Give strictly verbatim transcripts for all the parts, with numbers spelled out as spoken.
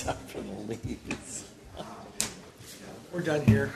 Except for the leaves. We're done here.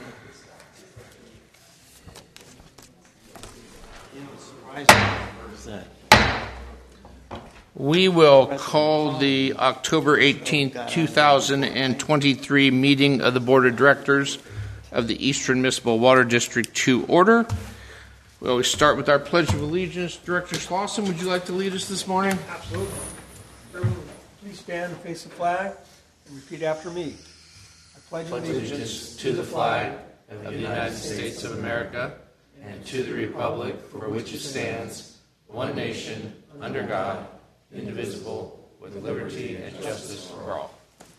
We will call the October eighteenth, two thousand twenty-three meeting of the Board of Directors of the Eastern Municipal Water District to order. We always start with our Pledge of Allegiance. Director Slauson, would you like to lead us this morning? Absolutely. Everyone, please stand and face the flag and repeat after me. I pledge allegiance to the flag of the United States of America and to the republic for which it stands, one nation, under God, indivisible, with liberty and justice for all.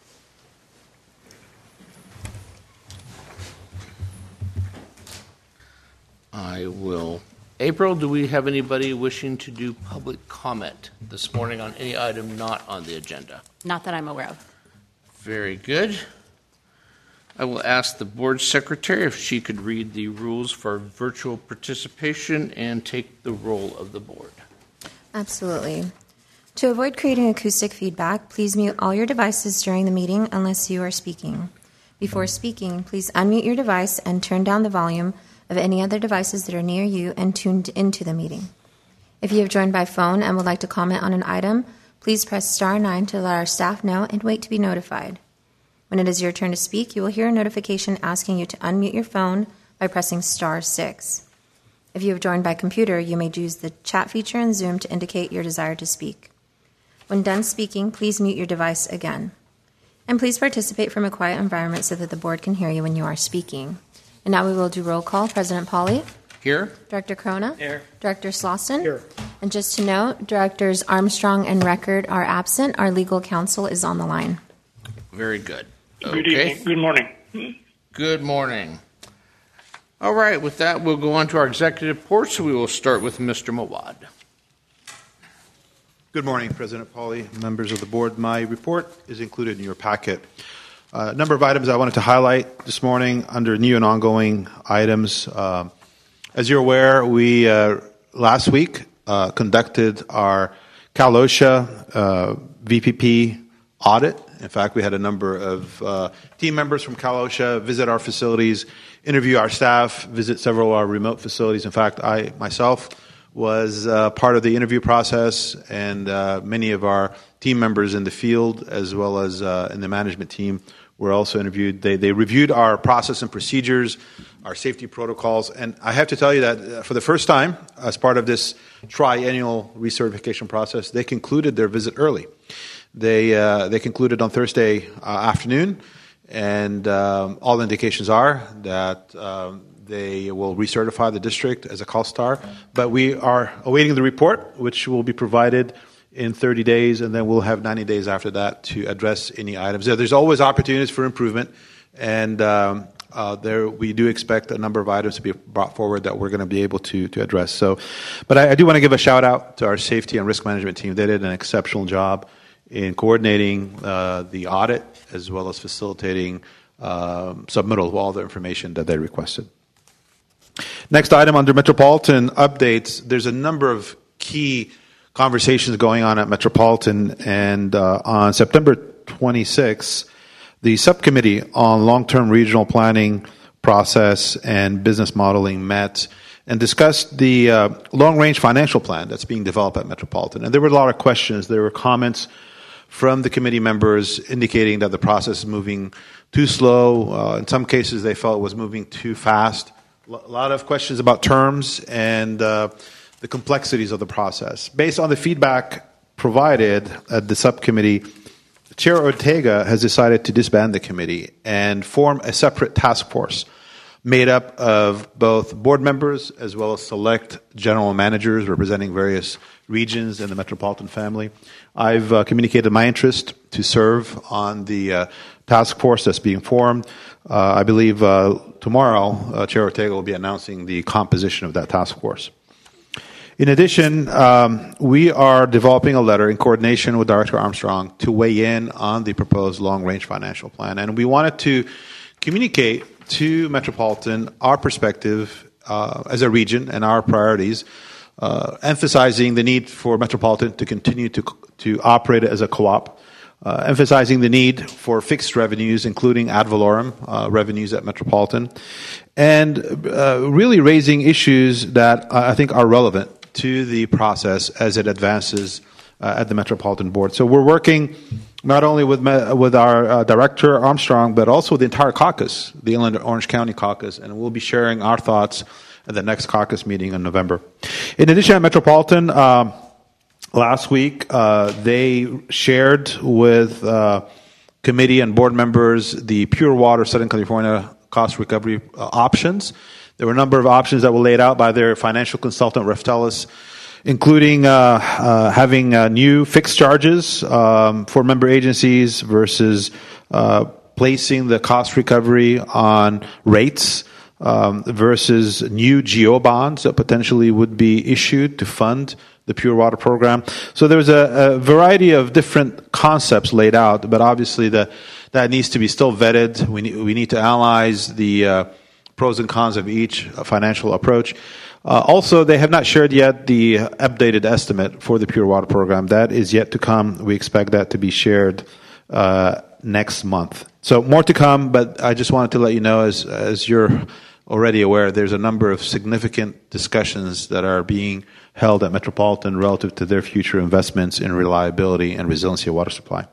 I will. April, do we have anybody wishing to do public comment this morning on any item not on the agenda? Not that I'm aware of. Very good. I will ask the board secretary if she could read the rules for virtual participation and take the roll of the board. Absolutely. To avoid creating acoustic feedback, please mute all your devices during the meeting unless you are speaking. Before speaking, please unmute your device and turn down the volume of any other devices that are near you and tuned into the meeting. If you have joined by phone and would like to comment on an item, please press star nine to let our staff know and wait to be notified. When it is your turn to speak, you will hear a notification asking you to unmute your phone by pressing star six. If you have joined by computer, you may use the chat feature in Zoom to indicate your desire to speak. When done speaking, please mute your device again. And please participate from a quiet environment so that the board can hear you when you are speaking. And now we will do roll call. President Pauly. Here. Director Corona. Here. Director Slauson. Here. And just to note, Directors Armstrong and Record are absent. Our legal counsel is on the line. Very good. Okay. Good evening. Good morning. Good morning. All right. With that, we'll go on to our executive report. So we will start with Mister Mawad. Good morning, President Pauly, members of the board. My report is included in your packet. Uh, a number of items I wanted to highlight this morning under new and ongoing items. Uh, as you're aware, we uh, last week uh, conducted our Cal OSHA uh, V P P audit. In fact, we had a number of uh, team members from Cal OSHA visit our facilities, interview our staff, visit several of our remote facilities. In fact, I myself was uh, part of the interview process, and uh, many of our team members in the field as well as uh, in the management team were also interviewed. They, they reviewed our process and procedures, our safety protocols, and I have to tell you that for the first time, as part of this triennial recertification process, they concluded their visit early. They uh, they concluded on Thursday uh, afternoon, and um, all indications are that um, they will recertify the district as a CALSTAR. But we are awaiting the report, which will be provided in thirty days, and then we'll have ninety days after that to address any items. There's always opportunities for improvement, and um, uh, there we do expect a number of items to be brought forward that we're going to be able to to address. So, but I, I do want to give a shout out to our safety and risk management team. They did an exceptional job in coordinating uh, the audit as well as facilitating um, submittal of all the information that they requested. Next item under Metropolitan updates, there's a number of key conversations going on at Metropolitan, and uh, on September twenty-sixth, the subcommittee on long-term regional planning process and business modeling met and discussed the uh, long-range financial plan that's being developed at Metropolitan. And there were a lot of questions. There were comments from the committee members indicating that the process is moving too slow. Uh, in some cases, they felt it was moving too fast. A lot of questions about terms and uh, the complexities of the process. Based on the feedback provided at the subcommittee, Chair Ortega has decided to disband the committee and form a separate task force made up of both board members as well as select general managers representing various regions in the Metropolitan family. I've uh, communicated my interest to serve on the uh, task force that's being formed. Uh, I believe uh, tomorrow, uh, Chair Ortega will be announcing the composition of that task force. In addition, um, we are developing a letter in coordination with Director Armstrong to weigh in on the proposed long-range financial plan. And we wanted to communicate to Metropolitan our perspective uh, as a region and our priorities, uh, emphasizing the need for Metropolitan to continue to, to operate as a co-op, uh, emphasizing the need for fixed revenues, including ad valorem uh, revenues at Metropolitan, and uh, really raising issues that I think are relevant to the process as it advances uh, at the Metropolitan Board. So we're working not only with with our uh, Director Armstrong, but also the entire caucus, the Inland Orange County caucus, and we'll be sharing our thoughts at the next caucus meeting in November. In addition, at Metropolitan, uh, last week uh, they shared with uh, committee and board members the Pure Water Southern California cost recovery uh, options. There were a number of options that were laid out by their financial consultant, Reftelis, including uh, uh, having uh, new fixed charges um, for member agencies versus uh, placing the cost recovery on rates um, versus new G O bonds that potentially would be issued to fund the Pure Water program. So there was a, a variety of different concepts laid out, but obviously the, that needs to be still vetted. We need, we need to analyze the uh, pros and cons of each financial approach. Uh, also, they have not shared yet the updated estimate for the Pure Water program. That is yet to come. We expect that to be shared uh, next month. So more to come, but I just wanted to let you know, as as you're already aware, there's a number of significant discussions that are being held at Metropolitan relative to their future investments in reliability and resiliency of water supply.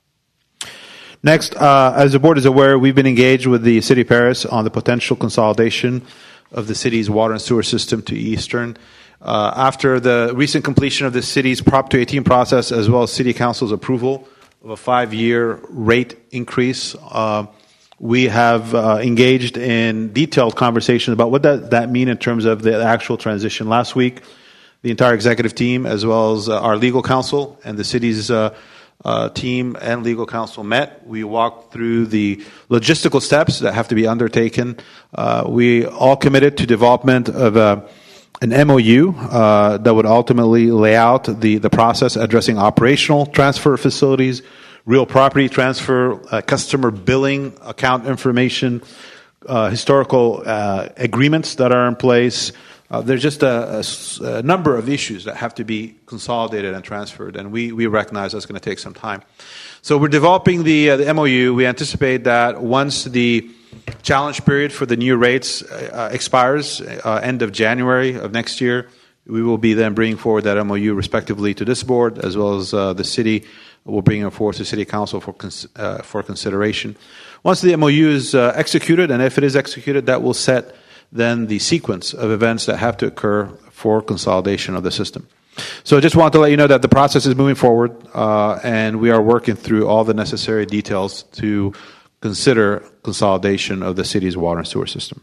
Next, uh, as the board is aware, we've been engaged with the City of Paris on the potential consolidation of the city's water and sewer system to Eastern. Uh, after the recent completion of the city's Prop two eighteen process, as well as City Council's approval of a five-year rate increase, uh, we have uh, engaged in detailed conversations about what does that mean in terms of the actual transition. Last week, the entire executive team, as well as uh, our legal counsel and the city's uh, Uh, team and legal counsel met. We walked through the logistical steps that have to be undertaken. Uh, we all committed to development of a, an M O U uh, that would ultimately lay out the, the process addressing operational transfer facilities, real property transfer, uh, customer billing, account information, uh, historical uh, agreements that are in place. Uh, there's just a, a, a number of issues that have to be consolidated and transferred, and we, we recognize that's going to take some time. So we're developing the, uh, the M O U. We anticipate that once the challenge period for the new rates uh, expires, uh, end of January of next year, we will be then bringing forward that M O U respectively to this board, as well as uh, the city will bring it forward to City Council for, cons- uh, for consideration. Once the M O U is uh, executed, and if it is executed, that will set then the sequence of events that have to occur for consolidation of the system. So I just want to let you know that the process is moving forward, uh, and we are working through all the necessary details to consider consolidation of the city's water and sewer system.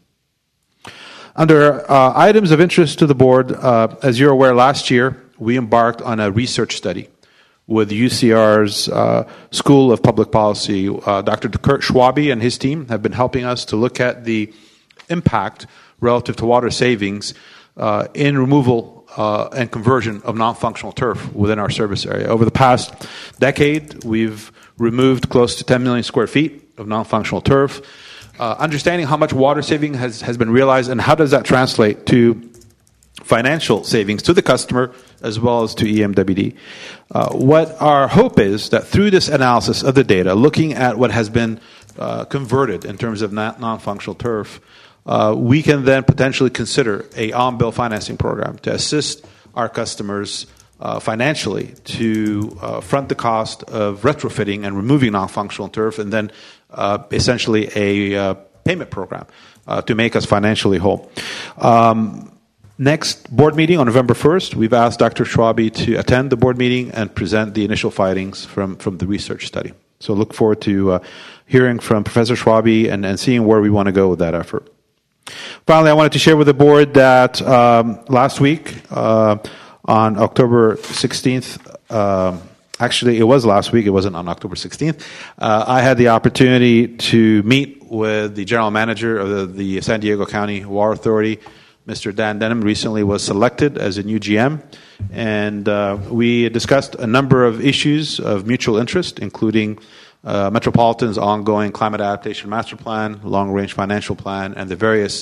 Under uh, items of interest to the board, uh, as you're aware, last year we embarked on a research study with U C R's uh, School of Public Policy. Uh, Doctor Kurt Schwabe and his team have been helping us to look at the impact relative to water savings uh, in removal uh, and conversion of non-functional turf within our service area. Over the past decade, we've removed close to ten million square feet of non-functional turf. Uh, understanding how much water saving has, has been realized and how does that translate to financial savings to the customer as well as to E M W D. Uh, what our hope is that through this analysis of the data, looking at what has been uh, converted in terms of non-functional turf, Uh, we can then potentially consider a on-bill financing program to assist our customers uh, financially to uh, front the cost of retrofitting and removing non-functional turf, and then uh, essentially a uh, payment program uh, to make us financially whole. Um, next board meeting on November first, we've asked Doctor Schwabe to attend the board meeting and present the initial findings from, from the research study. So look forward to uh, hearing from Professor Schwabe and, and seeing where we want to go with that effort. Finally, I wanted to share with the board that um, last week, uh, on October sixteenth, uh, actually it was last week, it wasn't on October sixteenth, uh, I had the opportunity to meet with the general manager of the, the San Diego County Water Authority. Mister Dan Denham recently was selected as a new G M, and uh, we discussed a number of issues of mutual interest, including Uh, Metropolitan's ongoing climate adaptation master plan, long-range financial plan, and the various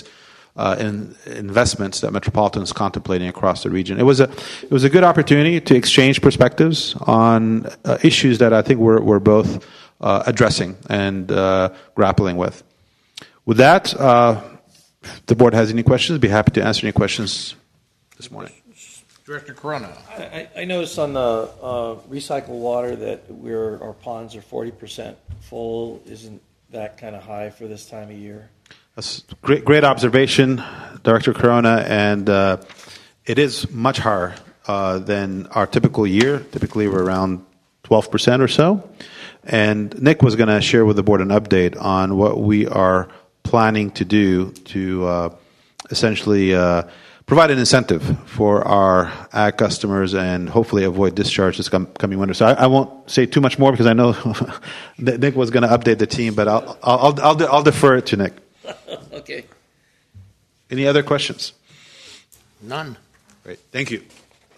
uh, in investments that Metropolitan is contemplating across the region. It was a it was a good opportunity to exchange perspectives on uh, issues that I think we're we're both uh, addressing and uh, grappling with. With that, uh, if the board has any questions, I'd be happy to answer any questions this morning. Director Corona. I, I noticed on the uh, recycled water that we're, our ponds are forty percent full. Isn't that kind of high for this time of year? That's great, great observation, Director Corona, and uh, it is much higher uh, than our typical year. Typically, we're around twelve percent or so. And Nick was going to share with the board an update on what we are planning to do to uh, essentially uh, provide an incentive for our ag customers and hopefully avoid discharge this com- coming winter. So I, I won't say too much more because I know that Nick was going to update the team, but I'll I'll I'll, I'll, I'll defer it to Nick. Okay. Any other questions? None. Great. Thank you.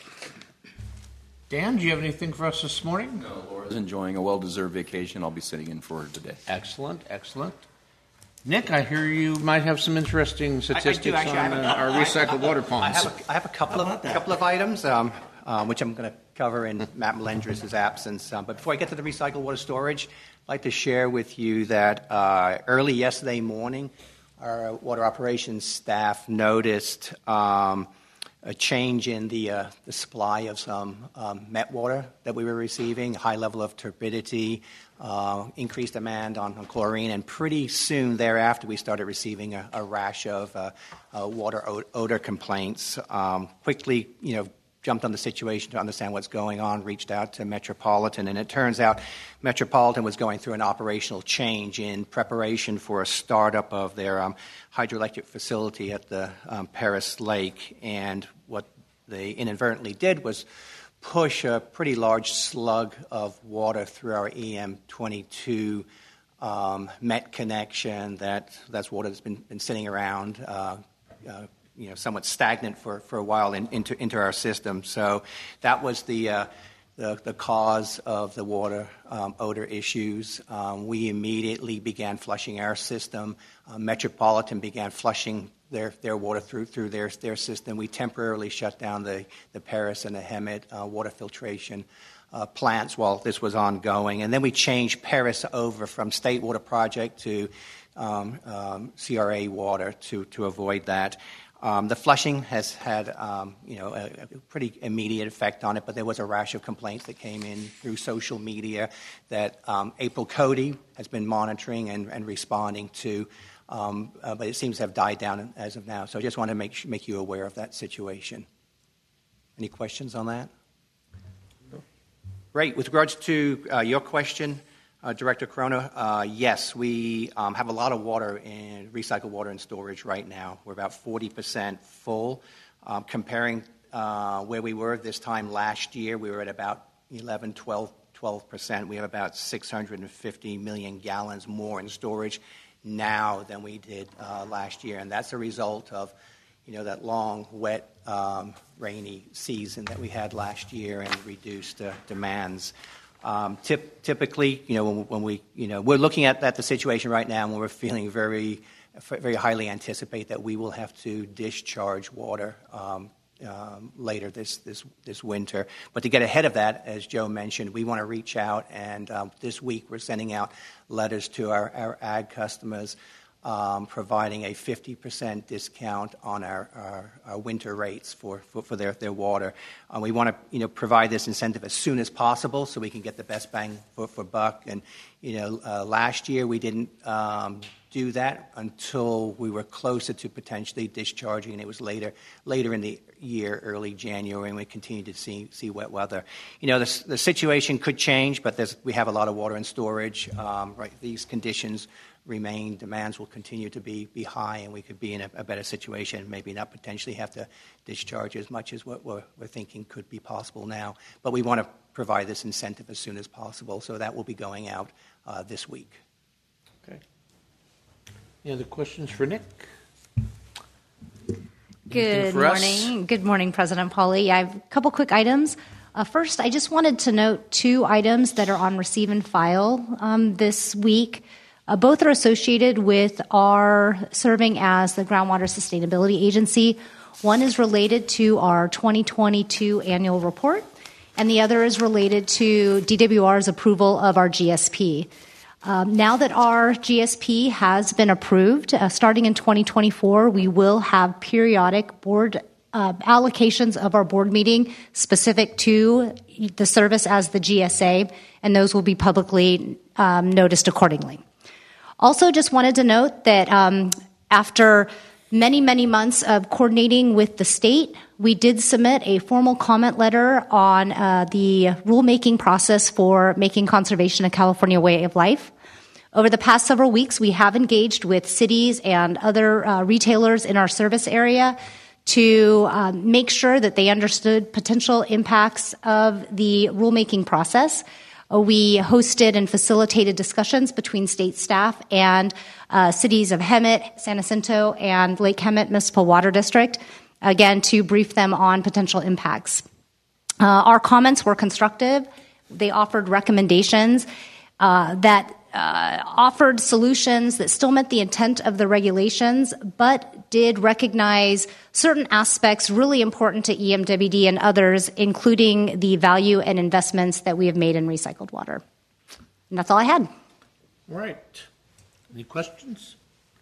Dan, do you have anything for us this morning? No, Laura's enjoying a well-deserved vacation. I'll be sitting in for her today. Excellent, excellent. Nick, I hear you might have some interesting statistics I, I do, actually, on I uh, our recycled water I ponds. have a, I have a couple of couple of items, um, um, which I'm going to cover in Matt Melendres' absence. Um, but before I get to the recycled water storage, I'd like to share with you that uh, early yesterday morning, our water operations staff noticed um, a change in the, uh, the supply of some um, met water that we were receiving, high level of turbidity, uh, increased demand on, on chlorine, and pretty soon thereafter we started receiving a, a rash of uh, uh, water od- odor complaints. Um, quickly, you know, jumped on the situation to understand what's going on, reached out to Metropolitan, and it turns out Metropolitan was going through an operational change in preparation for a startup of their um, hydroelectric facility at the um, Paris Lake, and what they inadvertently did was push a pretty large slug of water through our E M twenty-two um, Met connection. That that's water that's been, been sitting around uh, uh, you know, somewhat stagnant for, for a while in, into into our system. So that was the uh, the, the cause of the water um, odor issues. Um, we immediately began flushing our system. Uh, Metropolitan began flushing their their water through through their their system. We temporarily shut down the the Paris and the Hemet uh, water filtration uh, plants while this was ongoing, and then we changed Paris over from State Water Project to um, um, C R A water to to avoid that. Um, the flushing has had, um, you know, a, a pretty immediate effect on it, but there was a rash of complaints that came in through social media that um, April Cody has been monitoring and, and responding to, um, uh, but it seems to have died down as of now. So I just want to make make you aware of that situation. Any questions on that? No. Great. With regards to uh, your question, Uh, Director Corona, uh, yes, we um, have a lot of water in recycled water in storage right now. We're about forty percent full. Um, comparing uh, where we were this time last year, we were at about eleven, twelve, twelve percent. We have about six hundred fifty million gallons more in storage now than we did uh, last year, and that's a result of, you know, that long, wet, um, rainy season that we had last year and reduced uh, demands. Um, tip, typically, you know, when, when we, you know, we're looking at, at the situation right now, and we're feeling very, very highly anticipate that we will have to discharge water um, um, later this, this this winter. But to get ahead of that, as Joe mentioned, we want to reach out, and um, this week we're sending out letters to our, our ag customers, Um, providing a fifty percent discount on our, our, our winter rates for, for, for their, their water. Um, we want to, you know, provide this incentive as soon as possible so we can get the best bang for, for buck. And, you know, uh, last year we didn't um, do that until we were closer to potentially discharging, and it was later later in the year, early January, and we continue to see see wet weather. You know, the, the situation could change, but there's, we have a lot of water in storage. Um, right, these conditions remain, demands will continue to be, be high, and we could be in a, a better situation, maybe not potentially have to discharge as much as what we're, we're thinking could be possible now. But we want to provide this incentive as soon as possible, so that will be going out uh, this week. Okay. Any other questions for Nick? Good morning. Good morning, President Pauly. I have a couple quick items. Uh, first, I just wanted to note two items that are on receive and file um, this week. Uh, both are associated with our serving as the Groundwater Sustainability Agency. One is related to our twenty twenty-two annual report, and the other is related to D W R's approval of our G S P. Um, now that our G S P has been approved, uh, starting in twenty twenty-four, we will have periodic board uh, allocations of our board meeting specific to the service as the G S A, and those will be publicly um, noticed accordingly. Also, just wanted to note that um, after many, many months of coordinating with the state, we did submit a formal comment letter on uh, the rulemaking process for making conservation a California way of life. Over the past several weeks, we have engaged with cities and other uh, retailers in our service area to uh, make sure that they understood potential impacts of the rulemaking process. We hosted and facilitated discussions between state staff and uh, cities of Hemet, San Jacinto, and Lake Hemet Municipal Water District, again, to brief them on potential impacts. Uh, our comments were constructive. They offered recommendations uh, that uh, offered solutions that still met the intent of the regulations, but did recognize certain aspects really important to E M W D and others, including the value and investments that we have made in recycled water. And that's all I had. All right. Any questions?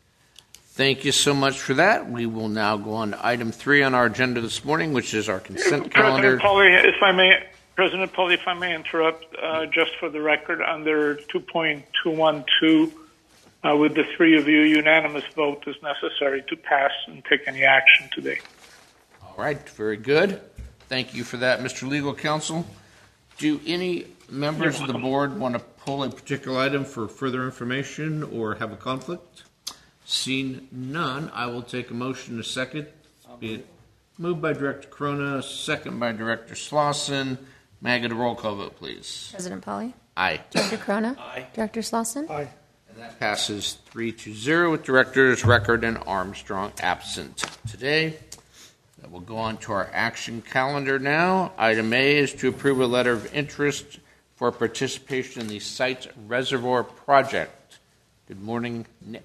Thank you so much for that. We will now go on to item three on our agenda this morning, which is our consent calendar. President Pauly, if I may, President Pauly, if I may interrupt, uh, just for the record, under two point two one two, uh, with the three of you, unanimous vote is necessary to pass and take any action today. All right, very good. Thank you for that, Mister Legal Counsel. Do any members of the board want to pull a particular item for further information or have a conflict? Seeing none, I will take a motion in a second. Be it moved by Director Corona, second by Director Slauson. May I get a roll call vote, please? President Pauly? Aye. Director Corona? Aye. Director Slauson? Aye. And that passes three to zero with Directors Record and Armstrong absent today. We'll go on to our action calendar now. Item A is to approve a letter of interest for participation in the Sites Reservoir Project. Good morning, Nick.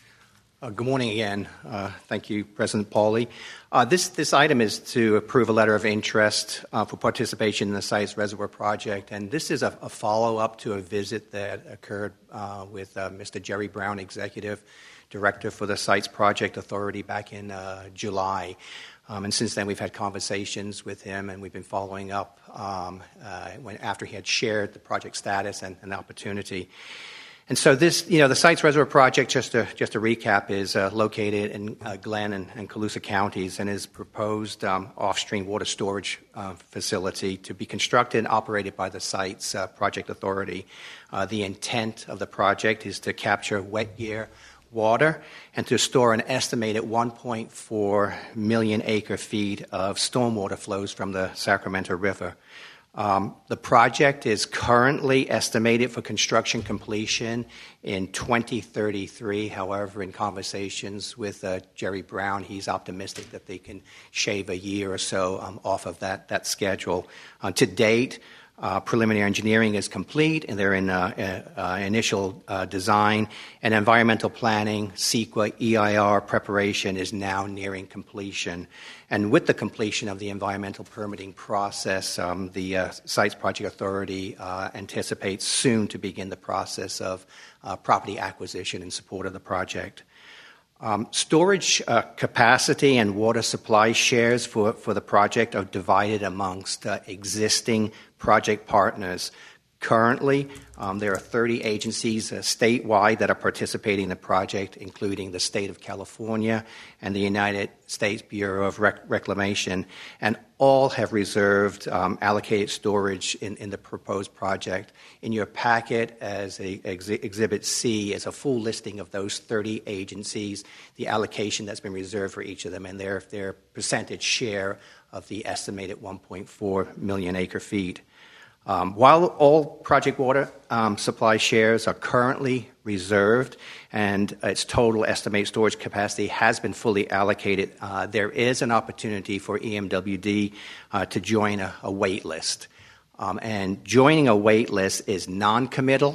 Uh, good morning again. Uh, thank you, President Pauly. Uh, this, this item is to approve a letter of interest uh, for participation in the Sites Reservoir Project, and this is a, a follow-up to a visit that occurred uh, with uh, Mister Jerry Brown, Executive Director for the Sites Project Authority, back in uh, July. Um, and since then, we've had conversations with him, and we've been following up um, uh, when, after he had shared the project status and, and the opportunity. And so this, you know, the Sites Reservoir Project, just to, just to recap, is uh, located in uh, Glenn and, and Colusa counties and is proposed um, off-stream water storage uh, facility to be constructed and operated by the Sites uh, Project Authority. Uh, the intent of the project is to capture wet year water and to store an estimated one point four million acre feet of stormwater flows from the Sacramento River. Um, the project is currently estimated for construction completion in twenty thirty-three. However, in conversations with uh, Jerry Brown, he's optimistic that they can shave a year or so um, off of that, that schedule. Uh, to date, Uh, preliminary engineering is complete, and they're in uh, uh, uh, initial uh, design, and environmental planning, CEQA, E I R preparation is now nearing completion. And with the completion of the environmental permitting process, um, the uh, Sites Project Authority uh, anticipates soon to begin the process of uh, property acquisition in support of the project. Um, storage uh, capacity and water supply shares for, for the project are divided amongst uh, existing project partners. Currently, um, there are thirty agencies uh, statewide that are participating in the project, including the state of California and the United States Bureau of Rec- Reclamation, and all have reserved um, allocated storage in, in the proposed project. In your packet as a ex- Exhibit C is a full listing of those thirty agencies, the allocation that's been reserved for each of them, and their, their percentage share of the estimated one point four million acre feet. Um, while all project water um, supply shares are currently reserved and its total estimated storage capacity has been fully allocated, uh, there is an opportunity for E M W D uh, to join a, a wait list. Um, and joining a wait list is non-committal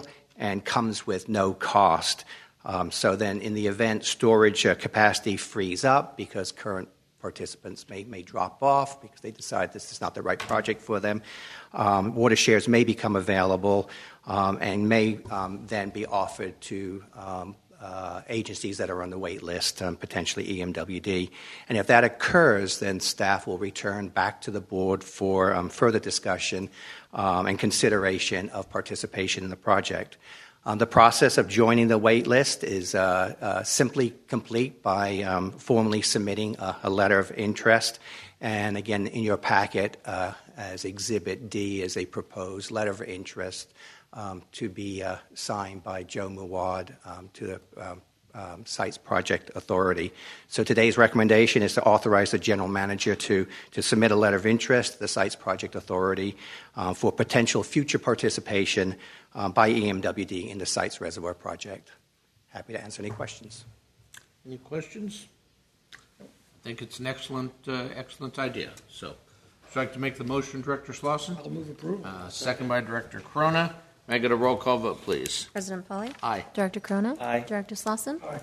and comes with no cost. Um, so then in the event storage uh, capacity frees up because current participants may, may drop off because they decide this is not the right project for them, um, water shares may become available um, and may um, then be offered to um, uh, agencies that are on the wait list, um, potentially E M W D. And if that occurs, then staff will return back to the board for um, further discussion um, and consideration of participation in the project. Um, the process of joining the wait list is uh, uh, simply complete by um, formally submitting a, a letter of interest. And again, in your packet, uh, as Exhibit D, is a proposed letter of interest um, to be uh, signed by Joe Muwad um, to the um, um, Sites Project Authority. So today's recommendation is to authorize the general manager to, to submit a letter of interest to the Sites Project Authority uh, for potential future participation Uh, by E M W D in the Sites Reservoir Project. Happy to answer any questions. Any questions? I think it's an excellent, uh, excellent idea. So, would you like to make the motion, Director Slauson? I'll move approval. Uh, second by Director Corona. May I get a roll call vote, please? President Polly? Aye. Director Corona? Aye. Director Slauson? Aye.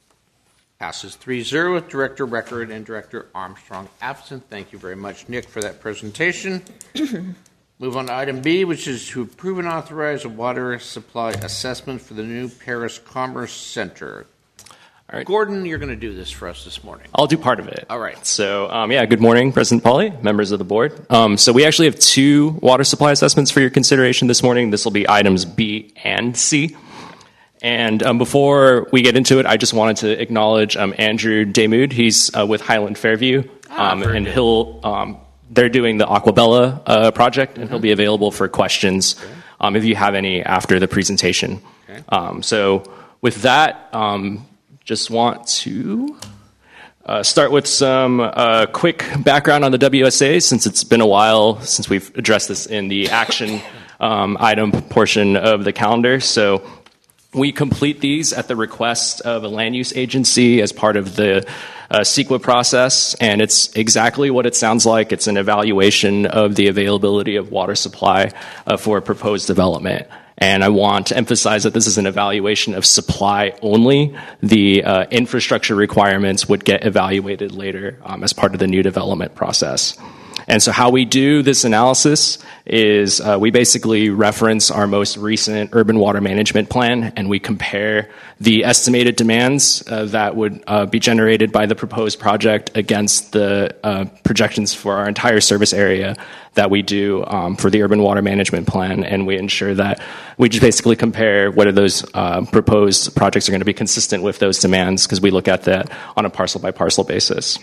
Passes three zero with Director Record and Director Armstrong absent. Thank you very much, Nick, for that presentation. Move on to item B, which is to approve and authorize a water supply assessment for the new Paris Commerce Center. All right. Gordon, you're going to do this for us this morning. I'll do part of it. All right. So, um, yeah, good morning, President Polly, members of the board. Um, so we actually have two water supply assessments for your consideration this morning. This will be items B and C. And um, before we get into it, I just wanted to acknowledge um, Andrew Demude. He's uh, with Highland Fairview, Ah, um, very and good. he'll... Um, They're doing the Aquabella uh, project, and he'll be available for questions um, if you have any after the presentation. Okay. Um, so with that, um, just want to uh, start with some uh, quick background on the W S A, since it's been a while since we've addressed this in the action um, item portion of the calendar. So we complete these at the request of a land use agency as part of the uh, C E Q A process, and it's exactly what it sounds like. It's an evaluation of the availability of water supply uh, for a proposed development. And I want to emphasize that this is an evaluation of supply only. The uh, infrastructure requirements would get evaluated later um, as part of the new development process. And so how we do this analysis is uh, we basically reference our most recent urban water management plan, and we compare the estimated demands uh, that would uh, be generated by the proposed project against the uh, projections for our entire service area that we do um, for the urban water management plan. And we ensure that we just basically compare whether those uh, proposed projects are going to be consistent with those demands, because we look at that on a parcel by parcel basis.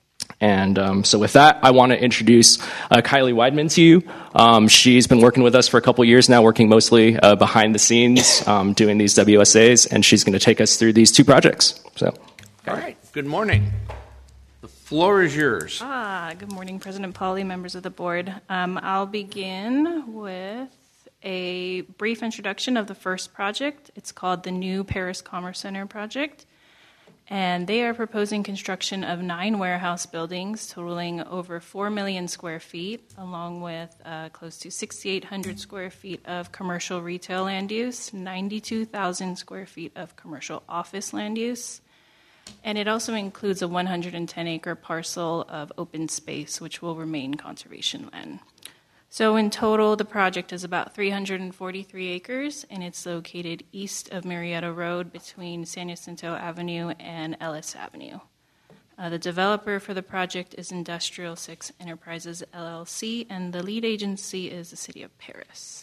And um, so with that, I want to introduce uh, Kylie Weidman to you. Um, she's been working with us for a couple years now, working mostly uh, behind the scenes, um, doing these W S As, and she's going to take us through these two projects. So, All right. Good morning. The floor is yours. Ah, good morning, President Polly, members of the board. Um, I'll begin with a brief introduction of the first project. It's called the New Paris Commerce Center Project. And they are proposing construction of nine warehouse buildings totaling over four million square feet, along with uh, close to six thousand eight hundred square feet of commercial retail land use, ninety-two thousand square feet of commercial office land use. And it also includes a one hundred ten acre parcel of open space, which will remain conservation land. So in total, the project is about three hundred forty-three acres, and it's located east of Marietta Road between San Jacinto Avenue and Ellis Avenue. Uh, the developer for the project is Industrial Six Enterprises, L L C, and the lead agency is the City of Paris.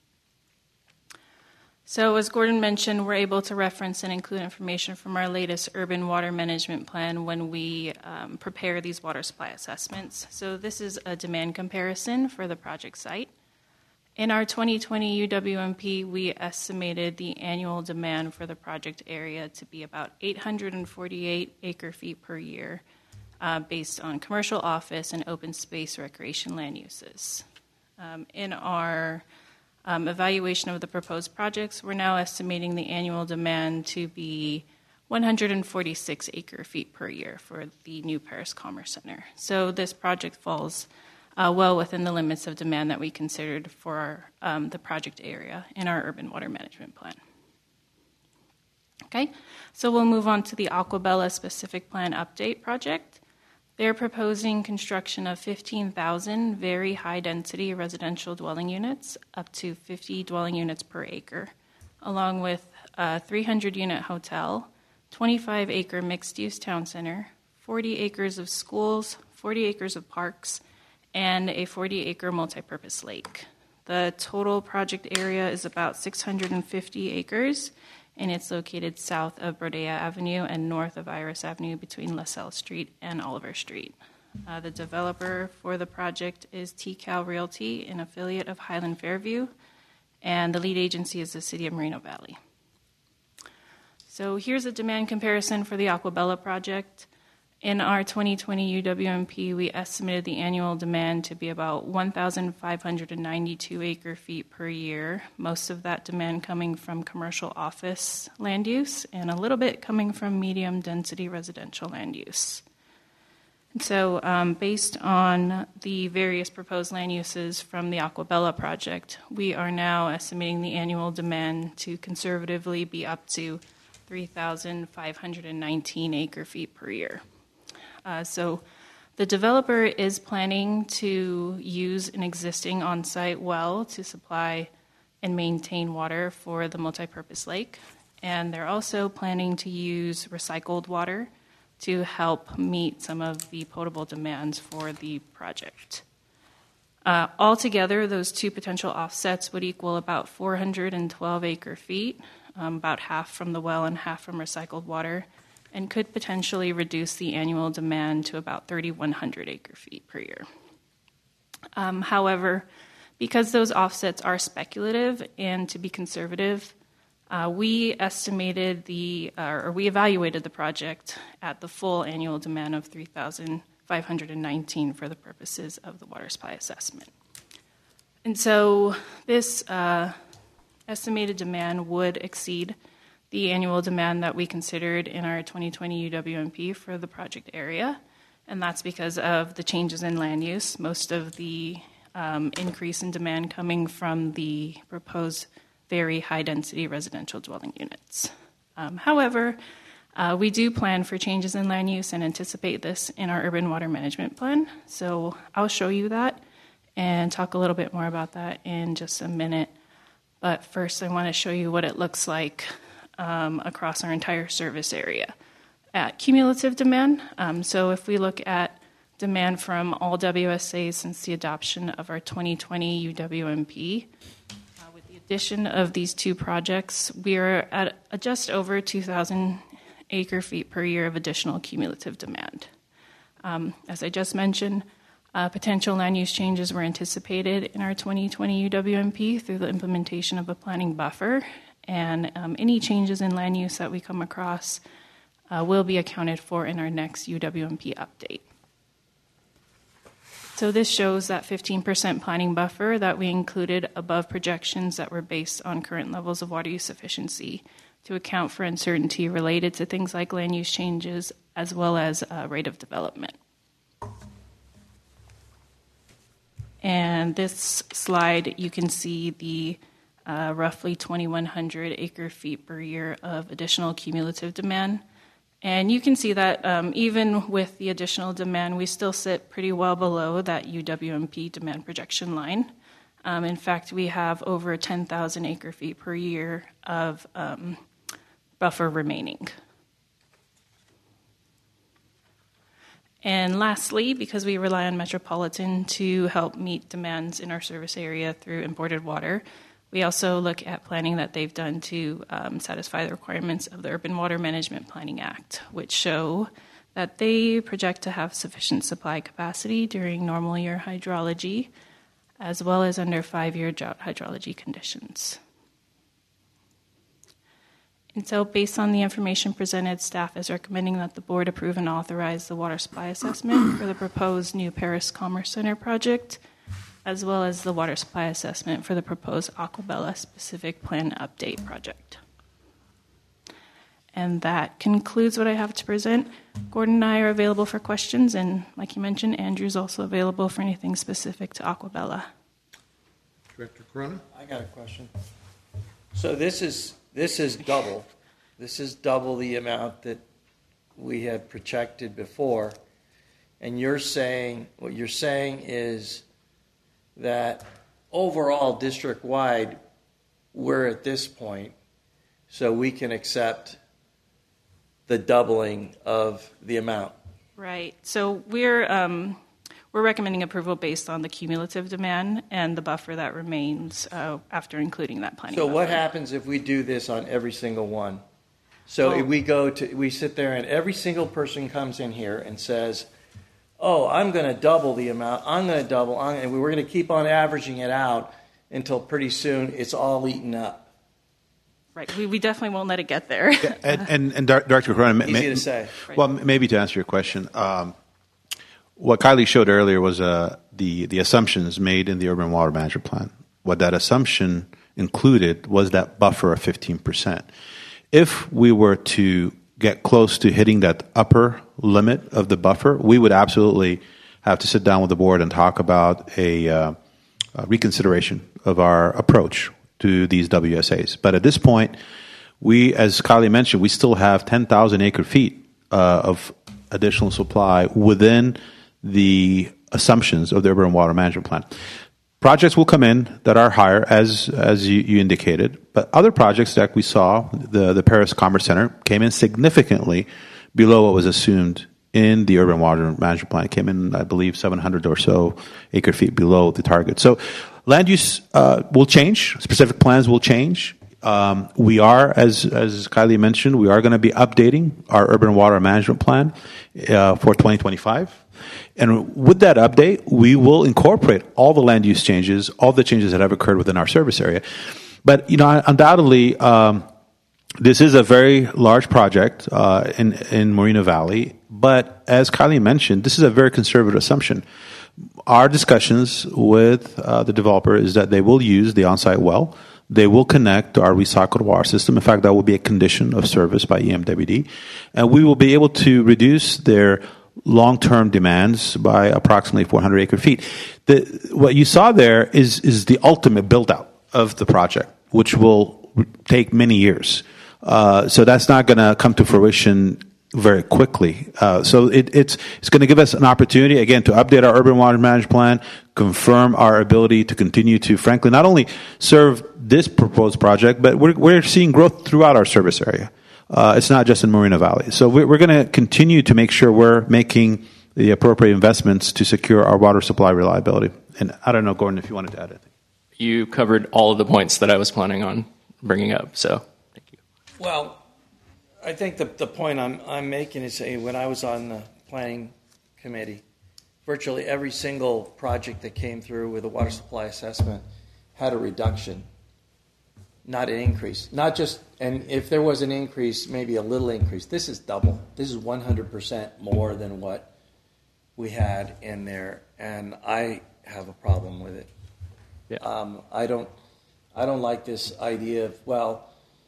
So as Gordon mentioned, we're able to reference and include information from our latest urban water management plan when we um, prepare these water supply assessments. So this is a demand comparison for the project site. In our twenty twenty U W M P, we estimated the annual demand for the project area to be about eight hundred forty-eight acre feet per year, uh, based on commercial office and open space recreation land uses. Um, in our Um, evaluation of the proposed projects, we're now estimating the annual demand to be one hundred forty-six acre feet per year for the new Paris Commerce Center. So this project falls uh, well within the limits of demand that we considered for our, um, the project area in our urban water management plan. Okay, so we'll move on to the Aquabella specific plan update project. They're proposing construction of fifteen thousand very high-density residential dwelling units, up to fifty dwelling units per acre, along with a three hundred unit hotel, twenty-five acre mixed-use town center, forty acres of schools, forty acres of parks, and a forty acre multipurpose lake. The total project area is about six hundred fifty acres, and it's located south of Brodea Avenue and north of Iris Avenue between LaSalle Street and Oliver Street. Uh, the developer for the project is T Cal Realty, an affiliate of Highland Fairview, and the lead agency is the City of Moreno Valley. So here's a demand comparison for the Aquabella project. In our twenty twenty U W M P, we estimated the annual demand to be about one thousand five hundred ninety-two acre feet per year, most of that demand coming from commercial office land use and a little bit coming from medium density residential land use. And so um, based on the various proposed land uses from the Aquabella project, we are now estimating the annual demand to conservatively be up to three thousand five hundred nineteen acre feet per year. Uh, so the developer is planning to use an existing on-site well to supply and maintain water for the multipurpose lake. And they're also planning to use recycled water to help meet some of the potable demands for the project. Uh, altogether, those two potential offsets would equal about four hundred twelve acre feet, um, about half from the well and half from recycled water, and could potentially reduce the annual demand to about three thousand one hundred acre feet per year. Um, however, because those offsets are speculative and to be conservative, uh, we estimated the, uh, or we evaluated the project at the full annual demand of three thousand five hundred nineteen for the purposes of the water supply assessment. And so this uh, estimated demand would exceed the annual demand that we considered in our twenty twenty U W M P for the project area, and that's because of the changes in land use, most of the um, increase in demand coming from the proposed very high-density residential dwelling units. Um, however, uh, we do plan for changes in land use and anticipate this in our urban water management plan, so I'll show you that and talk a little bit more about that in just a minute. But first, I want to show you what it looks like Um, across our entire service area. At cumulative demand, um, so if we look at demand from all W S As since the adoption of our twenty twenty U W M P, uh, with the addition of these two projects, we are at uh, just over two thousand acre feet per year of additional cumulative demand. Um, as I just mentioned, uh, potential land use changes were anticipated in our twenty twenty U W M P through the implementation of a planning buffer, and um, any changes in land use that we come across uh, will be accounted for in our next U W M P update. So this shows that fifteen percent planning buffer that we included above projections that were based on current levels of water use efficiency to account for uncertainty related to things like land use changes as well as uh, rate of development. And this slide, you can see the Uh, roughly twenty-one hundred acre feet per year of additional cumulative demand. And you can see that um, even with the additional demand, we still sit pretty well below that U W M P demand projection line. Um, in fact, we have over ten thousand acre feet per year of um, buffer remaining. And lastly, because we rely on Metropolitan to help meet demands in our service area through imported water, we also look at planning that they've done to um, satisfy the requirements of the Urban Water Management Planning Act, which show that they project to have sufficient supply capacity during normal year hydrology, as well as under five-year drought hydrology conditions. And so based on the information presented, staff is recommending that the board approve and authorize the water supply assessment for the proposed new Paris Commerce Center project, as well as the water supply assessment for the proposed Aquabella specific plan update project. And that concludes what I have to present. Gordon and I are available for questions, and like you mentioned, Andrew's also available for anything specific to Aquabella. Director Corona? I got a question. So this is this is double. This is double the amount that we had projected before. And you're saying, what you're saying is that overall district-wide, we're at this point, so we can accept the doubling of the amount. Right. So we're um, we're recommending approval based on the cumulative demand and the buffer that remains uh, after including that planning. So buffer. what happens if we do this on every single one? So Well- if we go to, we sit there and every single person comes in here and says, oh, I'm going to double the amount, I'm going to double, I'm, and we're going to keep on averaging it out until pretty soon it's all eaten up. Right. We, we definitely won't let it get there. And, and, and Dir- Director Corona, Easy to say. Well, maybe to answer your question, um, what Kylie showed earlier was uh, the the assumptions made in the urban water management plan. What that assumption included was that buffer of fifteen percent. If we were to get close to hitting that upper limit of the buffer, we would absolutely have to sit down with the board and talk about a, uh, a reconsideration of our approach to these W S As. But at this point, we, as Kylie mentioned, we still have ten thousand acre feet uh, of additional supply within the assumptions of the urban water management plan. Projects will come in that are higher, as as you, you indicated, but other projects that we saw, the, the Paris Commerce Center, came in significantly below what was assumed in the urban water management plan. It came in, I believe, seven hundred or so acre feet below the target. So land use uh, will change. Specific plans will change. Um, we are, as as Kylie mentioned, we are going to be updating our urban water management plan uh, for twenty twenty-five. And with that update, we will incorporate all the land use changes, all the changes that have occurred within our service area. But, you know, undoubtedly, um, this is a very large project uh, in, in Moreno Valley. But as Kylie mentioned, this is a very conservative assumption. Our discussions with uh, the developer is that they will use the on-site well. They will connect to our recycled water system. In fact, that will be a condition of service by E M W D. And we will be able to reduce their long-term demands by approximately four hundred acre feet. The, what you saw there is, is the ultimate build-out of the project, which will take many years. Uh, so that's not going to come to fruition very quickly. Uh, so it, it's it's going to give us an opportunity, again, to update our urban water management plan, confirm our ability to continue to, frankly, not only serve this proposed project, but we're, we're seeing growth throughout our service area. Uh, it's not just in Moreno Valley. So we're, we're going to continue to make sure we're making the appropriate investments to secure our water supply reliability. And I don't know, Gordon, if you wanted to add anything. You covered all of the points that I was planning on bringing up, so thank you. Well, I think the, the point I'm, I'm making is, say, when I was on the planning committee, virtually every single project that came through with a water supply assessment had a reduction, not an increase. Not just, and if there was an increase, maybe a little increase. This is double. This is one hundred percent more than what we had in there, and I have a problem with it. Yeah. Um, I don't, I don't like this idea of, well,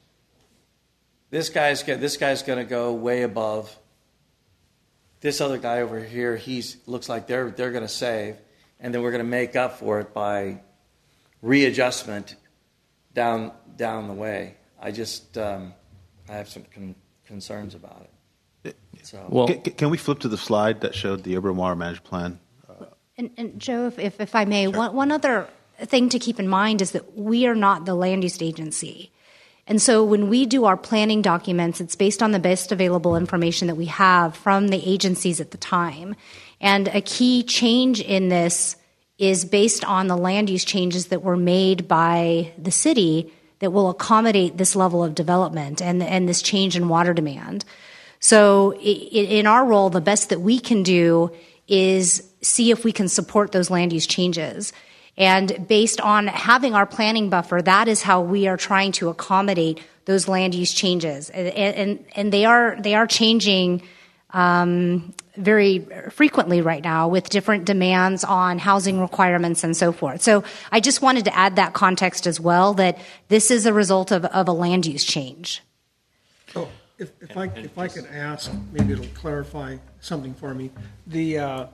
this guy's go- this guy's going to go way above. This other guy over here, he's looks like they're they're going to save, and then we're going to make up for it by readjustment down down the way. I just um, I have some con- concerns about it. So Well, Can, can we flip to the slide that showed the urban water management plan? And, and Joe, if, if, if I may, one, one other thing to keep in mind is that we are not the land use agency. And so when we do our planning documents, it's based on the best available information that we have from the agencies at the time. And a key change in this is based on the land use changes that were made by the city that will accommodate this level of development and, and this change in water demand. So in our role, the best that we can do is see if we can support those land use changes. And based on having our planning buffer, that is how we are trying to accommodate those land use changes. And, and, and they are they are changing um, very frequently right now with different demands on housing requirements and so forth. So I just wanted to add that context as well, that this is a result of, of a land use change. So If, if I, if I could ask, maybe it'll clarify something for me. The, uh,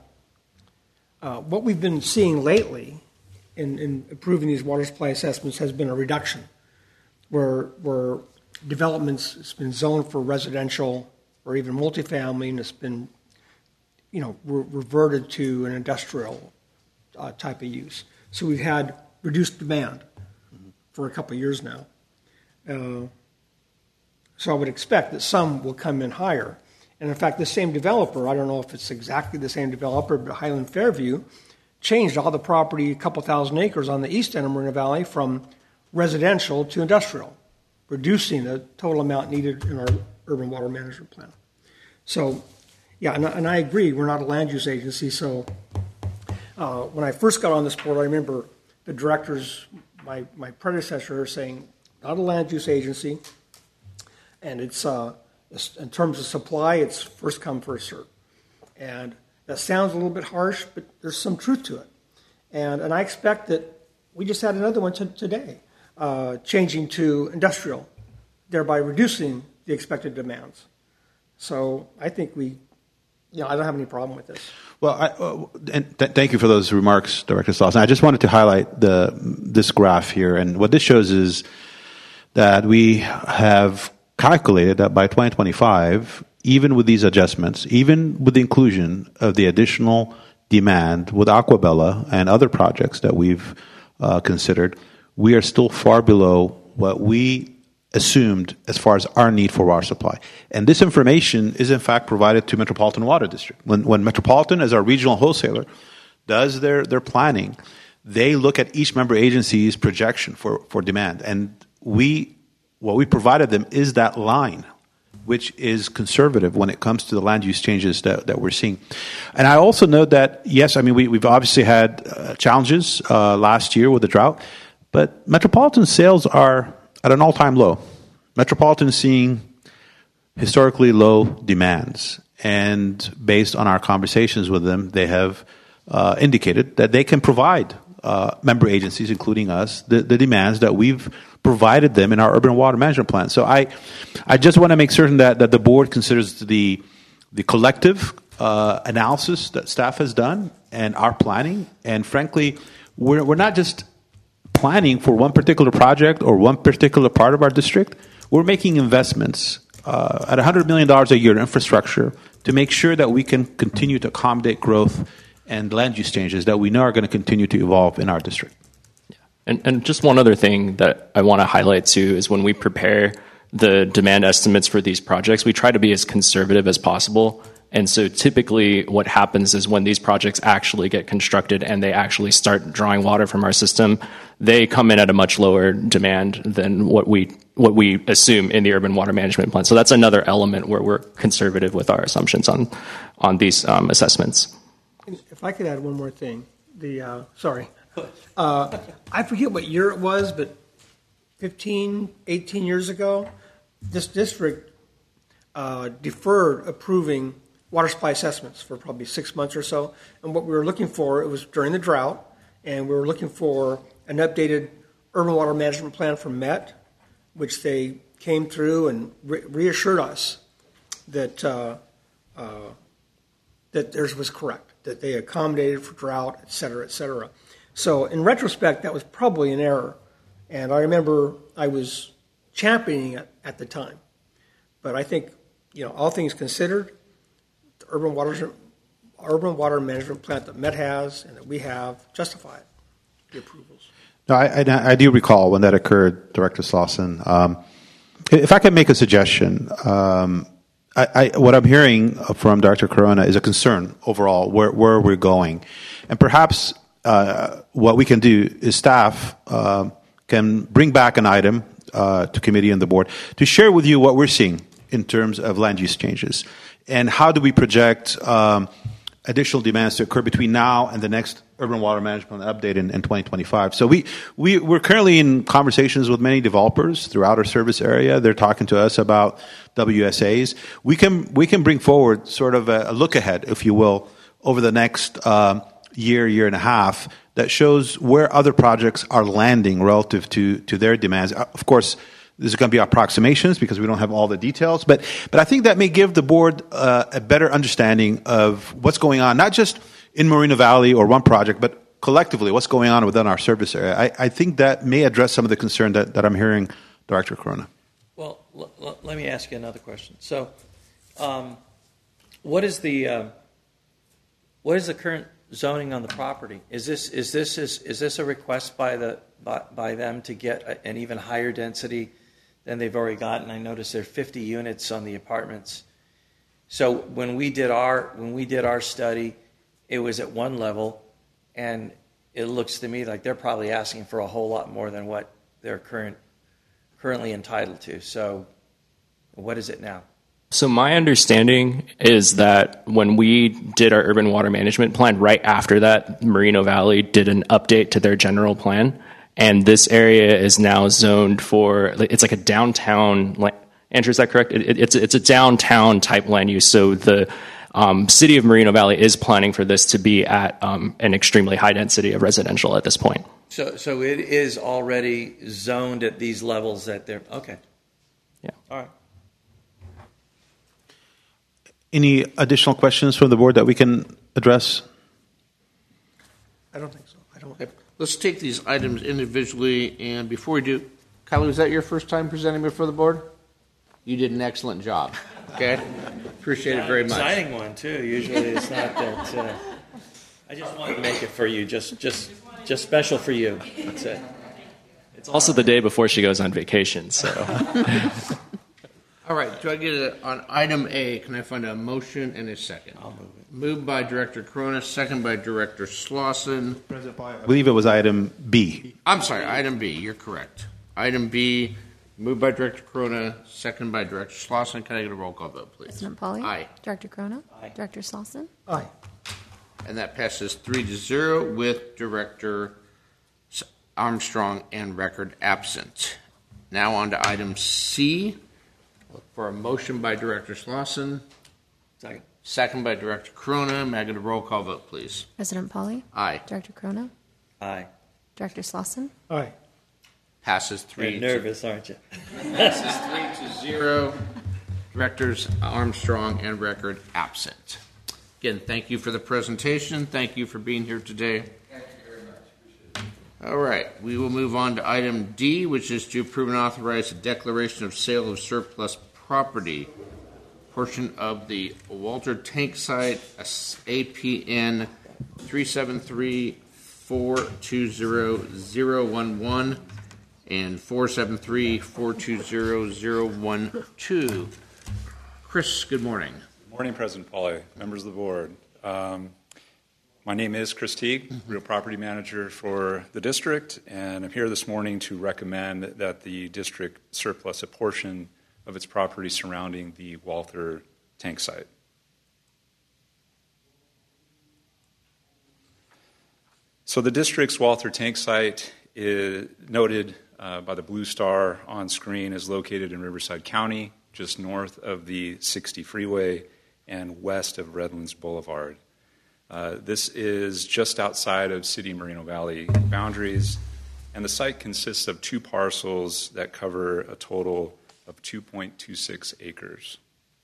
uh, what we've been seeing lately in, in approving these water supply assessments has been a reduction, where, where developments, it's been zoned for residential or even multifamily, and it's been, you know, re- reverted to an industrial uh, type of use. So we've had reduced demand for a couple of years now. Uh, So I would expect that some will come in higher. And in fact, the same developer, I don't know if it's exactly the same developer, but Highland Fairview changed all the property, a couple thousand acres on the east end of Moreno Valley, from residential to industrial, reducing the total amount needed in our urban water management plan. So, yeah, and I, and I agree, we're not a land use agency. So uh, when I first got on this board, I remember the directors, my, my predecessor, saying, not a land use agency. And it's, uh, in terms of supply, it's first come, first served. And that sounds a little bit harsh, but there's some truth to it. And, and I expect that we just had another one t- today, uh, changing to industrial, thereby reducing the expected demands. So I think we, you know, I don't have any problem with this. Well, I, uh, and th- thank you for those remarks, Director Slauson. I just wanted to highlight the this graph here. And what this shows is that we have calculated that by twenty twenty-five, even with these adjustments, even with the inclusion of the additional demand with Aquabella and other projects that we've uh, considered, we are still far below what we assumed as far as our need for water supply. And this information is in fact provided to Metropolitan Water District. When, when Metropolitan, as our regional wholesaler, does their, their planning, they look at each member agency's projection for, for demand. And we what we provided them is that line, which is conservative when it comes to the land use changes that, that we're seeing. And I also note that, yes, I mean, we, we've obviously had uh, challenges uh, last year with the drought, but Metropolitan sales are at an all-time low. Metropolitan is seeing historically low demands. And based on our conversations with them, they have uh, indicated that they can provide uh, member agencies, including us, the, the demands that we've provided them in our urban water management plan. So I, I just want to make certain that, that the board considers the the collective uh, analysis that staff has done and our planning. And frankly, we're we're not just planning for one particular project or one particular part of our district. We're making investments uh, at one hundred million dollars a year in infrastructure to make sure that we can continue to accommodate growth and land use changes that we know are going to continue to evolve in our district. And, and just one other thing that I want to highlight too is when we prepare the demand estimates for these projects, we try to be as conservative as possible. And so typically what happens is when these projects actually get constructed and they actually start drawing water from our system, they come in at a much lower demand than what we what we assume in the urban water management plan. So that's another element where we're conservative with our assumptions on on these um, assessments. If I could add one more thing, the uh, sorry. Uh, I forget what year it was, but fifteen, eighteen years ago, this district uh, deferred approving water supply assessments for probably six months or so. And what we were looking for, it was during the drought, and we were looking for an updated urban water management plan from Met, which they came through and re- reassured us that uh, uh, that theirs was correct, that they accommodated for drought, et cetera, et cetera. So in retrospect, that was probably an error. And I remember I was championing it at the time. But I think, you know, all things considered, the urban water, urban water management plan that Met has and that we have justify it, the approvals. No, I, I, I do recall when that occurred, Director Slauson. Um, if I can make a suggestion, um, I, I, what I'm hearing from Doctor Corona is a concern overall where, where we're going. And perhaps Uh, what we can do is staff uh, can bring back an item uh, to committee and the board to share with you what we're seeing in terms of land use changes and how do we project um, additional demands to occur between now and the next urban water management update in, in twenty twenty-five. So we, we, we're currently in conversations with many developers throughout our service area. They're talking to us about W S As. We can, we can bring forward sort of a, a look ahead, if you will, over the next um, year, year and a half that shows where other projects are landing relative to, to their demands. Of course, there's going to be approximations because we don't have all the details. But but I think that may give the board uh, a better understanding of what's going on, not just in Moreno Valley or one project, but collectively what's going on within our service area. I, I think that may address some of the concern that, that I'm hearing, Director Corona. Well, l- l- let me ask you another question. So, um, what is the uh, what is the current zoning on the property? Is this is this is, is this a request by the by, by them to get a, an even higher density than they've already gotten? I noticed there are fifty units on the apartments. So when we did our when we did our study, it was at one level, and it looks to me like they're probably asking for a whole lot more than what they're current currently entitled to. So, what is it now? So my understanding is that when we did our urban water management plan, right after that, Moreno Valley did an update to their general plan, and this area is now zoned for, it's like a downtown, Andrew, is that correct? It, it, it's, it's a downtown type land use, so the um, city of Moreno Valley is planning for this to be at um, an extremely high density of residential at this point. So, so it is already zoned at these levels that they're, okay. Yeah. All right. Any additional questions from the board that we can address? I don't think so. I don't. Okay. Let's take these items individually, and before we do, Kylie, was that your first time presenting before the board? You did an excellent job. Okay, appreciate it very much. Exciting one too. Usually it's not that. Uh, I just wanted to make it for you, just just just special for you. That's it. It's also the day before she goes on vacation, so. All right, do I get it on item A? Can I find a motion and a second? I'll move it. Moved by Director Corona, second by Director Slauson. I believe it was item B. I'm sorry, item B, you're correct. Item B, moved by Director Corona, second by Director Slauson. Can I get a roll call vote, please? President Polly? Aye. Director Corona? Aye. Director Slauson? Aye. And that passes three to zero with Director Armstrong and record absent. Now on to item C. Look for a motion by Director Slauson. Second. Second by Director Corona. May I get a roll call vote, please? President Polly? Aye. Director Corona? Aye. Director Slauson? Aye. Passes three. You're nervous, aren't you? Passes three to zero. Directors Armstrong and record absent. Again, thank you for the presentation. Thank you for being here today. Thank you very much. Appreciate it. All right, we will move on to item D, which is to approve and authorize a declaration of sale of surplus property, portion of the Walter Tank Site, A P N three seven three, four two zero, zero one one and four seven three, four two zero, zero one two. Chris, good morning. Good morning, President Polly, members of the board. Um, My name is Chris Teague, real property manager for the district, and I'm here this morning to recommend that the district surplus a portion of its property surrounding the Walther Tank Site. So the district's Walther Tank Site is noted uh, by the blue star on screen is located in Riverside County, just north of the sixty freeway and west of Redlands Boulevard. Uh, this is just outside of City Moreno Valley boundaries, and the site consists of two parcels that cover a total of two point two six acres.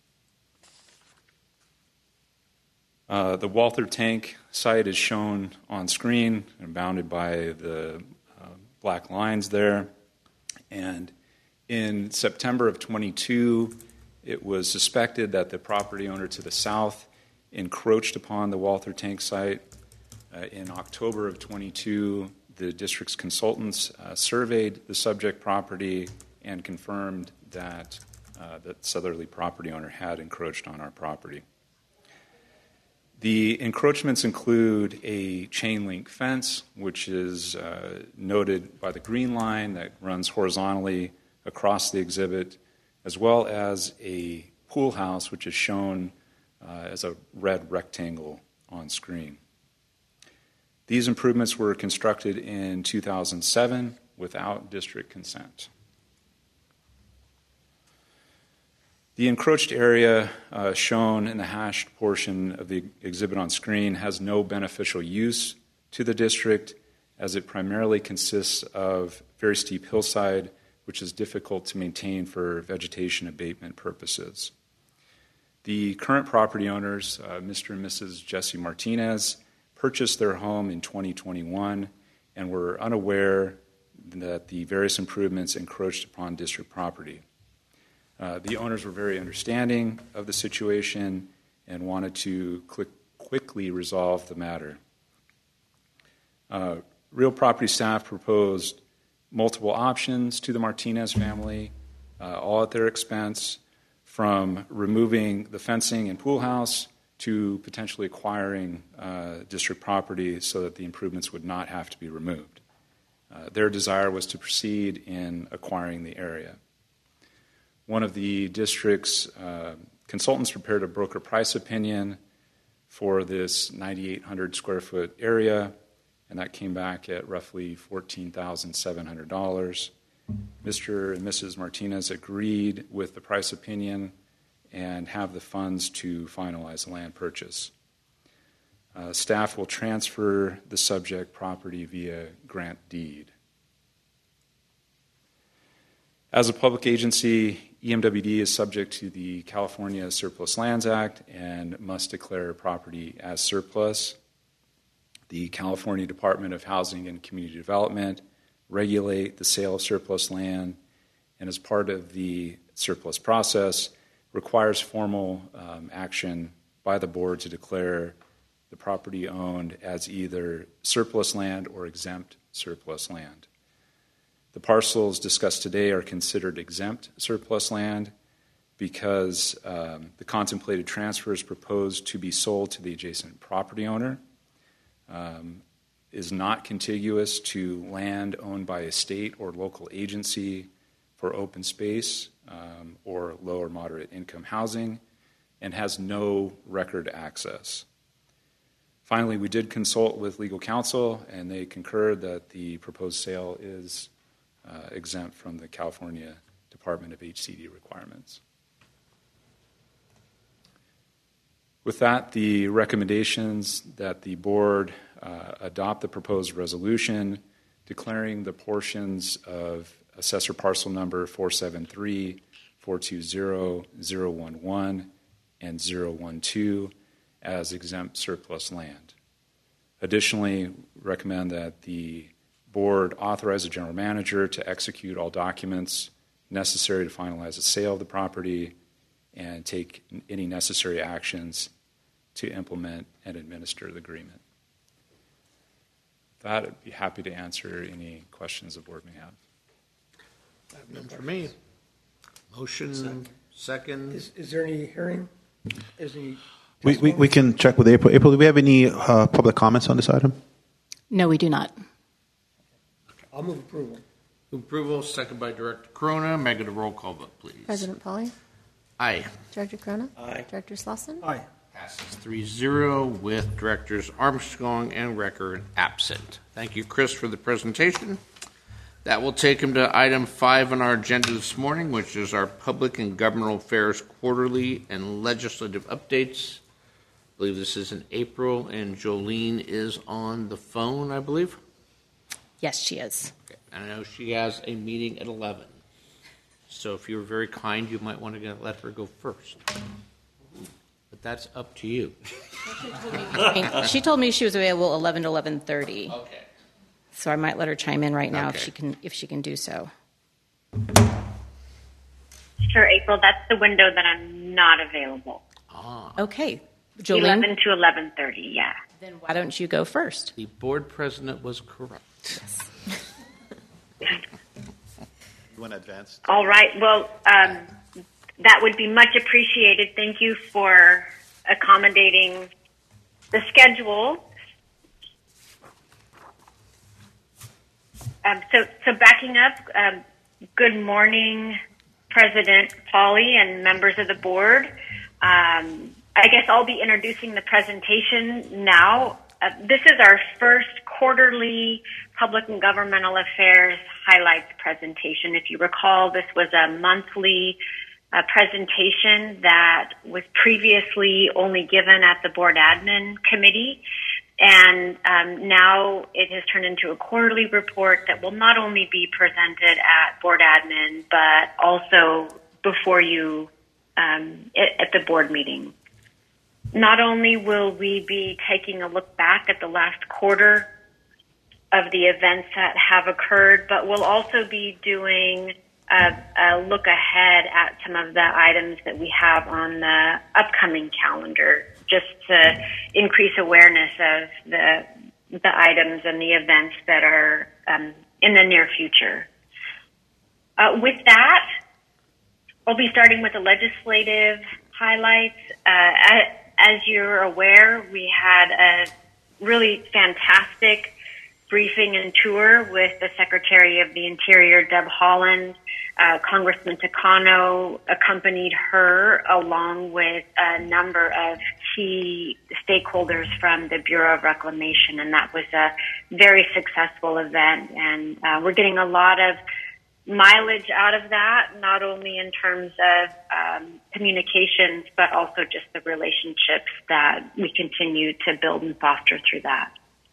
Uh, the Walther Tank site is shown on screen and bounded by the uh, black lines there. And in September of twenty-two, it was suspected that the property owner to the south encroached upon the Walther Tank Site. Uh, in October of twenty-two, the district's consultants uh, surveyed the subject property and confirmed that uh, the southerly property owner had encroached on our property. The encroachments include a chain link fence, which is uh, noted by the green line that runs horizontally across the exhibit, as well as a pool house, which is shown Uh, as a red rectangle on screen. These improvements were constructed in two thousand seven without district consent. The encroached area uh, shown in the hashed portion of the exhibit on screen has no beneficial use to the district, as it primarily consists of very steep hillside which is difficult to maintain for vegetation abatement purposes. The current property owners, uh, Mister and Missus Jesse Martinez, purchased their home in twenty twenty-one and were unaware that the various improvements encroached upon district property. Uh, the owners were very understanding of the situation and wanted to quick, quickly resolve the matter. Uh, Real property staff proposed multiple options to the Martinez family, uh, all at their expense, from removing the fencing and pool house to potentially acquiring uh, district property so that the improvements would not have to be removed. Uh, their desire was to proceed in acquiring the area. One of the district's uh, consultants prepared a broker price opinion for this ninety-eight hundred square foot area, and that came back at roughly fourteen thousand seven hundred dollars. Mister and Missus Martinez agreed with the price opinion and have the funds to finalize the land purchase. Uh, staff will transfer the subject property via grant deed. As a public agency, E M W D is subject to the California Surplus Lands Act and must declare property as surplus. The California Department of Housing and Community Development regulate the sale of surplus land, and as part of the surplus process, requires formal um, action by the board to declare the property owned as either surplus land or exempt surplus land. The parcels discussed today are considered exempt surplus land because um, the contemplated transfer is proposed to be sold to the adjacent property owner, um, is not contiguous to land owned by a state or local agency for open space um, or low or moderate income housing, and has no record access. Finally, we did consult with legal counsel, and they concurred that the proposed sale is uh, exempt from the California Department of H C D requirements. With that, the recommendations that the board uh, adopt the proposed resolution declaring the portions of assessor parcel number four seven three, four two zero, zero one one and zero one two as exempt surplus land. Additionally, recommend that the board authorize the general manager to execute all documents necessary to finalize the sale of the property and take any necessary actions to implement and administer the agreement. With that, I'd be happy to answer any questions the board may have. None for me. Motion, second. second. Is, is there any hearing? Is any We, we, we can check with April. April, do we have any uh, public comments on this item? No, we do not. I'll move approval. Approval, second by Director Corona. Make it a roll call vote, please. President Polly? Aye. Director Corona? Aye. Director Slauson? Aye. Passes three zero with Directors Armstrong and Record absent. Thank you, Chris, for the presentation. That will take him to item five on our agenda this morning, which is our Public and Governmental Affairs Quarterly and Legislative Updates. I believe this is in April, and Jolene is on the phone, I believe. Yes, she is. Okay. And I know she has a meeting at eleven. So if you're very kind, you might want to get, let her go first. But that's up to you. She told me she was available eleven to eleven thirty. Okay. So I might let her chime in right now Okay. if she can if she can do so. Sure, April. That's the window that I'm not available. Ah. Okay. Jolene, eleven to eleven thirty. Yeah. then why don't you go first? The board president was correct. Yes. You want to advance? All right. Well, um, that would be much appreciated. Thank you for accommodating the schedule. Um, so, so backing up, um, good morning, President Polly and members of the board. Um, I guess I'll be introducing the presentation now. Uh, this is our first quarterly Public and Governmental Affairs highlights presentation. If you recall, this was a monthly uh, presentation that was previously only given at the Board Admin Committee. and um, now it has turned into a quarterly report that will not only be presented at board admin, but also before you um, at, at the board meeting. Not only will we be taking a look back at the last quarter of the events that have occurred, but we'll also be doing a, a look ahead at some of the items that we have on the upcoming calendar, just to increase awareness of the the items and the events that are um, in the near future. Uh, with that, we'll be starting with the legislative highlights. Uh, as you're aware, we had a really fantastic briefing and tour with the Secretary of the Interior, Deb Haaland. Uh, Congressman Takano accompanied her along with a number of key stakeholders from the Bureau of Reclamation, and that was a very successful event. And uh, we're getting a lot of mileage out of that, not only in terms of um, communications, but also just the relationships that we continue to build and foster through that.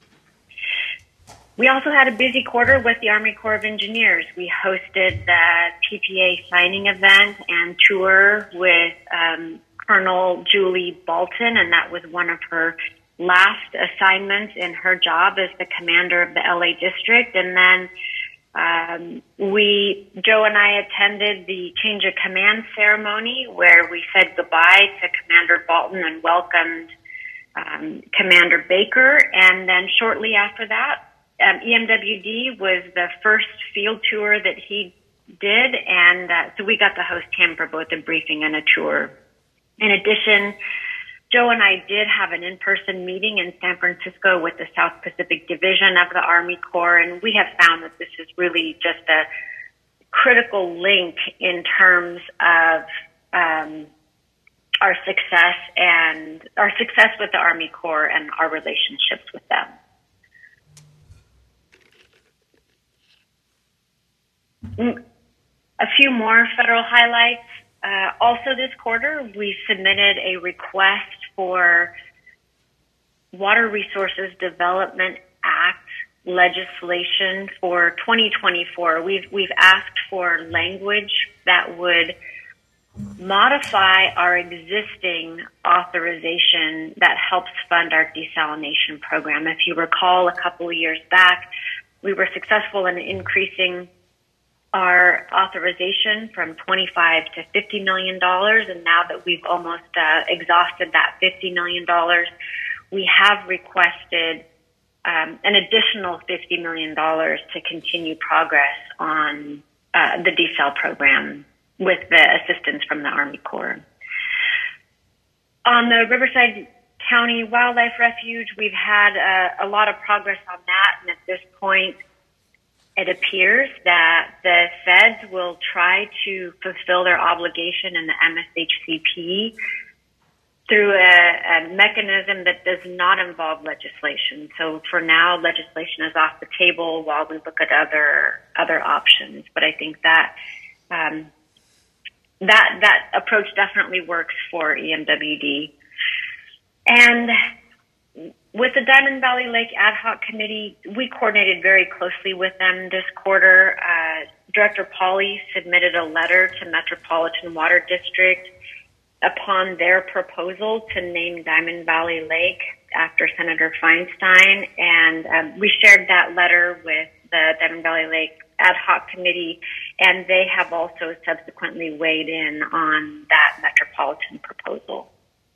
We also had a busy quarter with the Army Corps of Engineers. We hosted the P P A signing event and tour with um, Colonel Julie Bolton, and that was one of her last assignments in her job as the commander of the L A District. And then um, we, Joe and I attended the change of command ceremony where we said goodbye to Commander Bolton and welcomed um, Commander Baker. And then shortly after that, Um, E M W D was the first field tour that he did, and uh, so we got to host him for both a briefing and a tour. In addition, Joe and I did have an in-person meeting in San Francisco with the South Pacific Division of the Army Corps, and we have found that this is really just a critical link in terms of um, our success and our success with the Army Corps and our relationships with them. A few more federal highlights. Uh, also this quarter, we submitted a request for Water Resources Development Act legislation for twenty twenty-four. We've, we've asked for language that would modify our existing authorization that helps fund our desalination program. If you recall, a couple of years back, we were successful in increasing our authorization from twenty-five to fifty million dollars, and now that we've almost uh, exhausted that fifty million dollars, we have requested um, an additional fifty million dollars to continue progress on uh, the desal program with the assistance from the Army Corps. On the Riverside County Wildlife Refuge, we've had uh, a lot of progress on that, and at this point, it appears that the feds will try to fulfill their obligation in the M S H C P through a, a mechanism that does not involve legislation. So for now, legislation is off the table while we look at other other options. But I think that um, that that approach definitely works for E M W D. And with the Diamond Valley Lake Ad Hoc Committee, we coordinated very closely with them this quarter. Uh, Director Pauly submitted a letter to Metropolitan Water District upon their proposal to name Diamond Valley Lake after Senator Feinstein, and um, we shared that letter with the Diamond Valley Lake Ad Hoc Committee, and they have also subsequently weighed in on that Metropolitan proposal.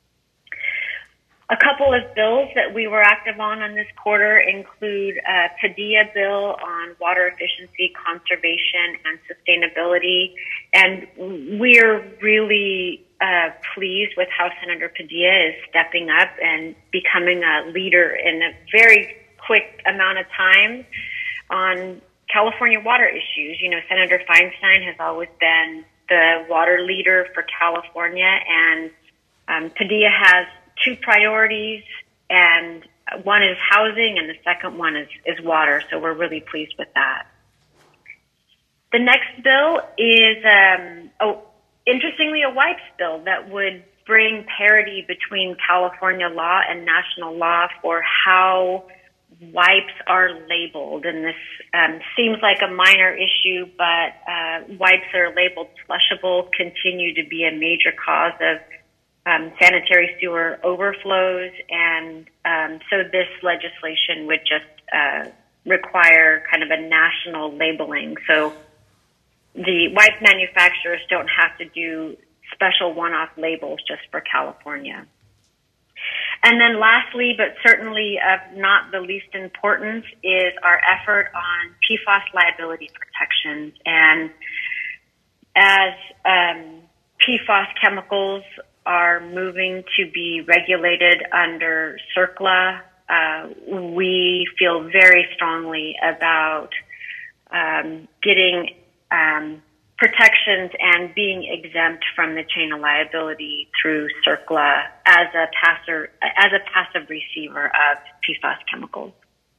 A couple of bills that we were active on on this quarter include a Padilla bill on water efficiency, conservation, and sustainability. And we're really uh, pleased with how Senator Padilla is stepping up and becoming a leader in a very quick amount of time on California water issues. You know, Senator Feinstein has always been the water leader for California, and um, Padilla has two priorities, and one is housing and the second one is, is water, so we're really pleased with that. The next bill is um, oh, interestingly, a wipes bill that would bring parity between California law and national law for how wipes are labeled. And this um, seems like a minor issue, but uh, wipes that are labeled flushable continue to be a major cause of um, sanitary sewer overflows. And um, so this legislation would just uh, require kind of a national labeling. So the wipe manufacturers don't have to do special one-off labels just for California. And then lastly, but certainly of not the least importance, is our effort on P FAS liability protections. And as um, P FAS chemicals are moving to be regulated under CERCLA, uh, we feel very strongly about um, getting um, protections and being exempt from the chain of liability through CERCLA as a passive, as a passive receiver of P FAS chemicals.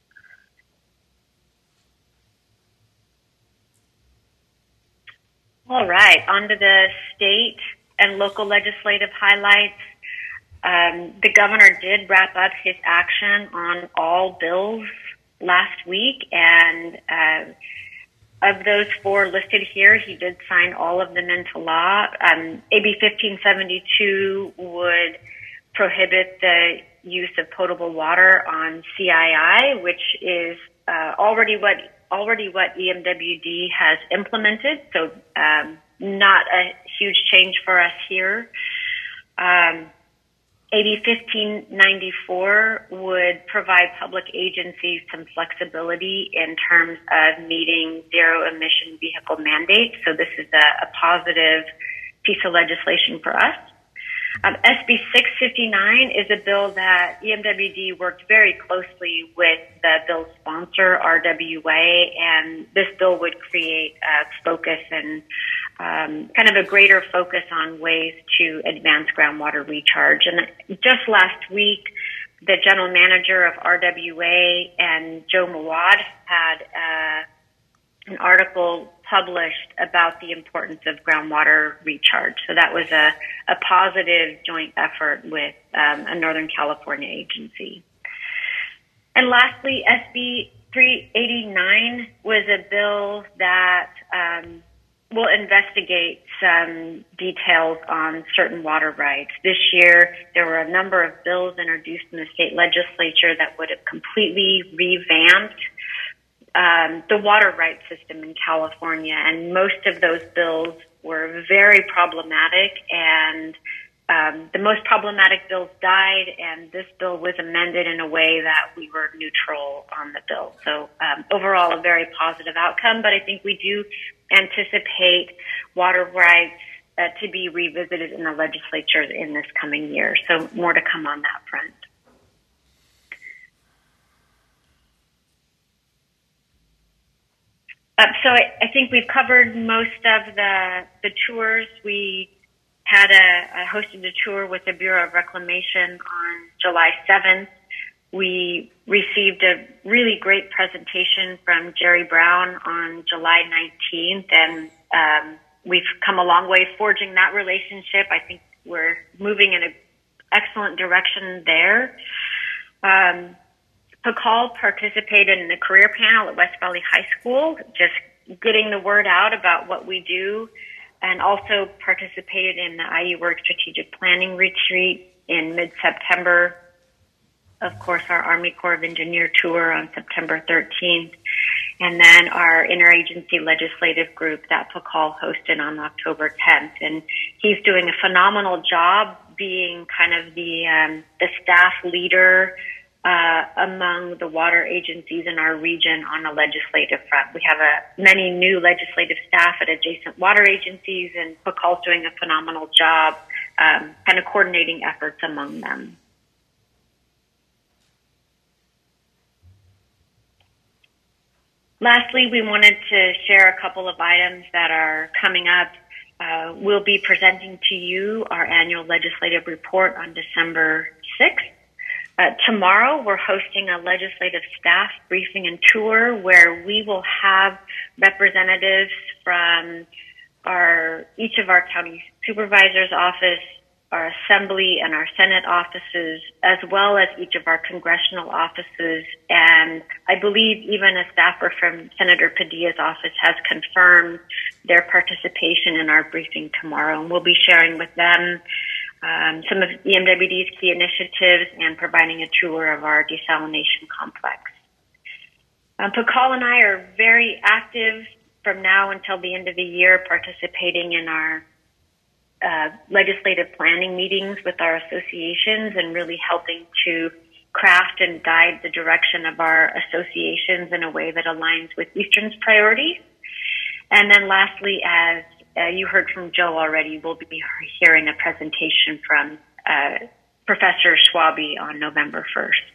All right, on to the state and local legislative highlights. Um, the governor did wrap up his action on all bills last week, and uh, of those four listed here, he did sign all of them into law. Um, A B fifteen seventy-two would prohibit the use of potable water on C I I, which is uh, already what already what E M W D has implemented. So um, not a huge change for us here. Um, A B fifteen ninety-four would provide public agencies some flexibility in terms of meeting zero emission vehicle mandates. So this is a, a positive piece of legislation for us. Um, S B six fifty-nine is a bill that E M W D worked very closely with the bill's sponsor, R W A, and this bill would create a focus and um, kind of a greater focus on ways to advance groundwater recharge. And just last week, the general manager of R W A and Joe Mawad had uh, an article published about the importance of groundwater recharge. So that was a, a positive joint effort with um, a Northern California agency. And lastly, S B three eighty-nine was a bill that um, will investigate some details on certain water rights. This year, there were a number of bills introduced in the state legislature that would have completely revamped Um, the water rights system in California, and most of those bills were very problematic, and um, the most problematic bills died, and this bill was amended in a way that we were neutral on the bill. So um, overall, a very positive outcome, but I think we do anticipate water rights uh, to be revisited in the legislature in this coming year, so more to come on that front. Uh, so I, I think we've covered most of the the tours. We had a, a hosted a tour with the Bureau of Reclamation on July seventh. We received a really great presentation from Jerry Brown on July nineteenth, and um, we've come a long way forging that relationship. I think we're moving in an excellent direction there. Um, Pakal participated in the career panel at West Valley High School, just getting the word out about what we do, and also participated in the I U Work Strategic Planning Retreat in mid-September. Of course, our Army Corps of Engineer tour on September thirteenth, and then our interagency legislative group that Pakal hosted on October tenth. And he's doing a phenomenal job being kind of the um, the staff leader Uh, among the water agencies in our region on the legislative front. We have a, many new legislative staff at adjacent water agencies, and Pakal's doing a phenomenal job um, kind of coordinating efforts among them. Lastly, we wanted to share a couple of items that are coming up. Uh, we'll be presenting to you our annual legislative report on December sixth. Uh, tomorrow, we're hosting a legislative staff briefing and tour where we will have representatives from our each of our county supervisor's office, our assembly and our Senate offices, as well as each of our congressional offices. And I believe even a staffer from Senator Padilla's office has confirmed their participation in our briefing tomorrow. And we'll be sharing with them um, some of E M W D's key initiatives and providing a tour of our desalination complex. Um, Pakal and I are very active from now until the end of the year, participating in our Uh, legislative planning meetings with our associations and really helping to craft and guide the direction of our associations in a way that aligns with Eastern's priorities. And then lastly, as uh, you heard from Joe already, we'll be hearing a presentation from uh, Professor Schwabe on November first.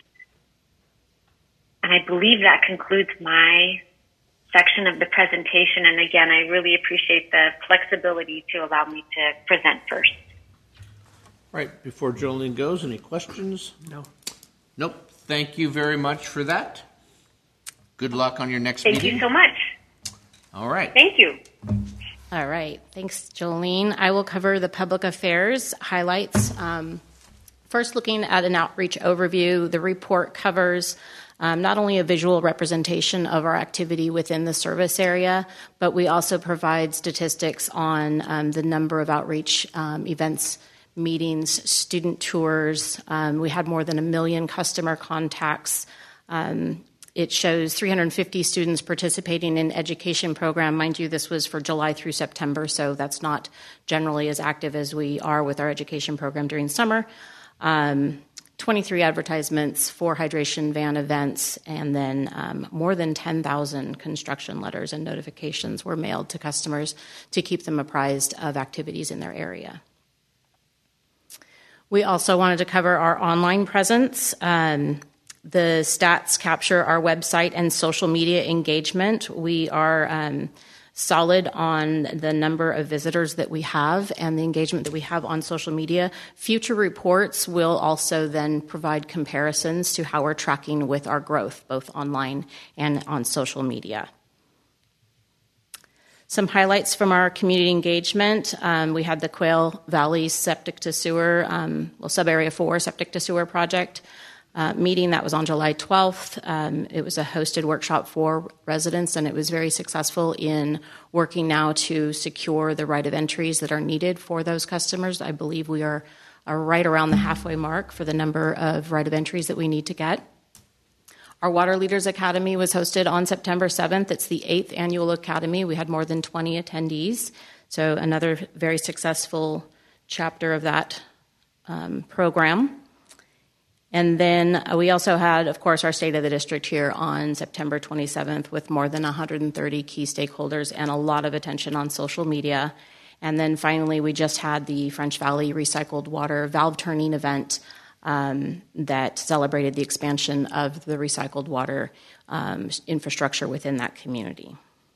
And I believe that concludes my section of the presentation, and again, I really appreciate the flexibility to allow me to present first. All right, before Jolene goes, any questions? No. Nope. Thank you very much for that. Good luck on your next Thank meeting. you so much. All right. Thank you. All right. Thanks, Jolene. I will cover the public affairs highlights. Um, first, looking at an outreach overview, the report covers Um, not only a visual representation of our activity within the service area, but we also provide statistics on um, the number of outreach um, events, meetings, student tours. Um, we had more than a million customer contacts. Um, it shows three hundred fifty students participating in education program. Mind you, this was for July through September, so that's not generally as active as we are with our education program during summer. Um, twenty-three advertisements, four hydration van events, and then um, more than ten thousand construction letters and notifications were mailed to customers to keep them apprised of activities in their area. We also wanted to cover our online presence. Um, the stats capture our website and social media engagement. We are um, solid on the number of visitors that we have and the engagement that we have on social media. Future reports will also then provide comparisons to how we're tracking with our growth, both online and on social media. Some highlights from our community engagement. Um, we had the Quail Valley Septic to Sewer, um, well, Sub-Area four Septic to Sewer project Uh, meeting that was on July twelfth. Um, it was a hosted workshop for residents, and it was very successful in working now to secure the right of entries that are needed for those customers. I believe we are, are right around the halfway mark for the number of right of entries that we need to get. Our Water Leaders Academy was hosted on September seventh. It's the eighth annual academy. We had more than twenty attendees, so another very successful chapter of that um, program. And then we also had, of course, our State of the District here on September twenty-seventh with more than one hundred thirty key stakeholders and a lot of attention on social media. And then finally, we just had the French Valley Recycled Water Valve Turning event um, that celebrated the expansion of the recycled water um, infrastructure within that community.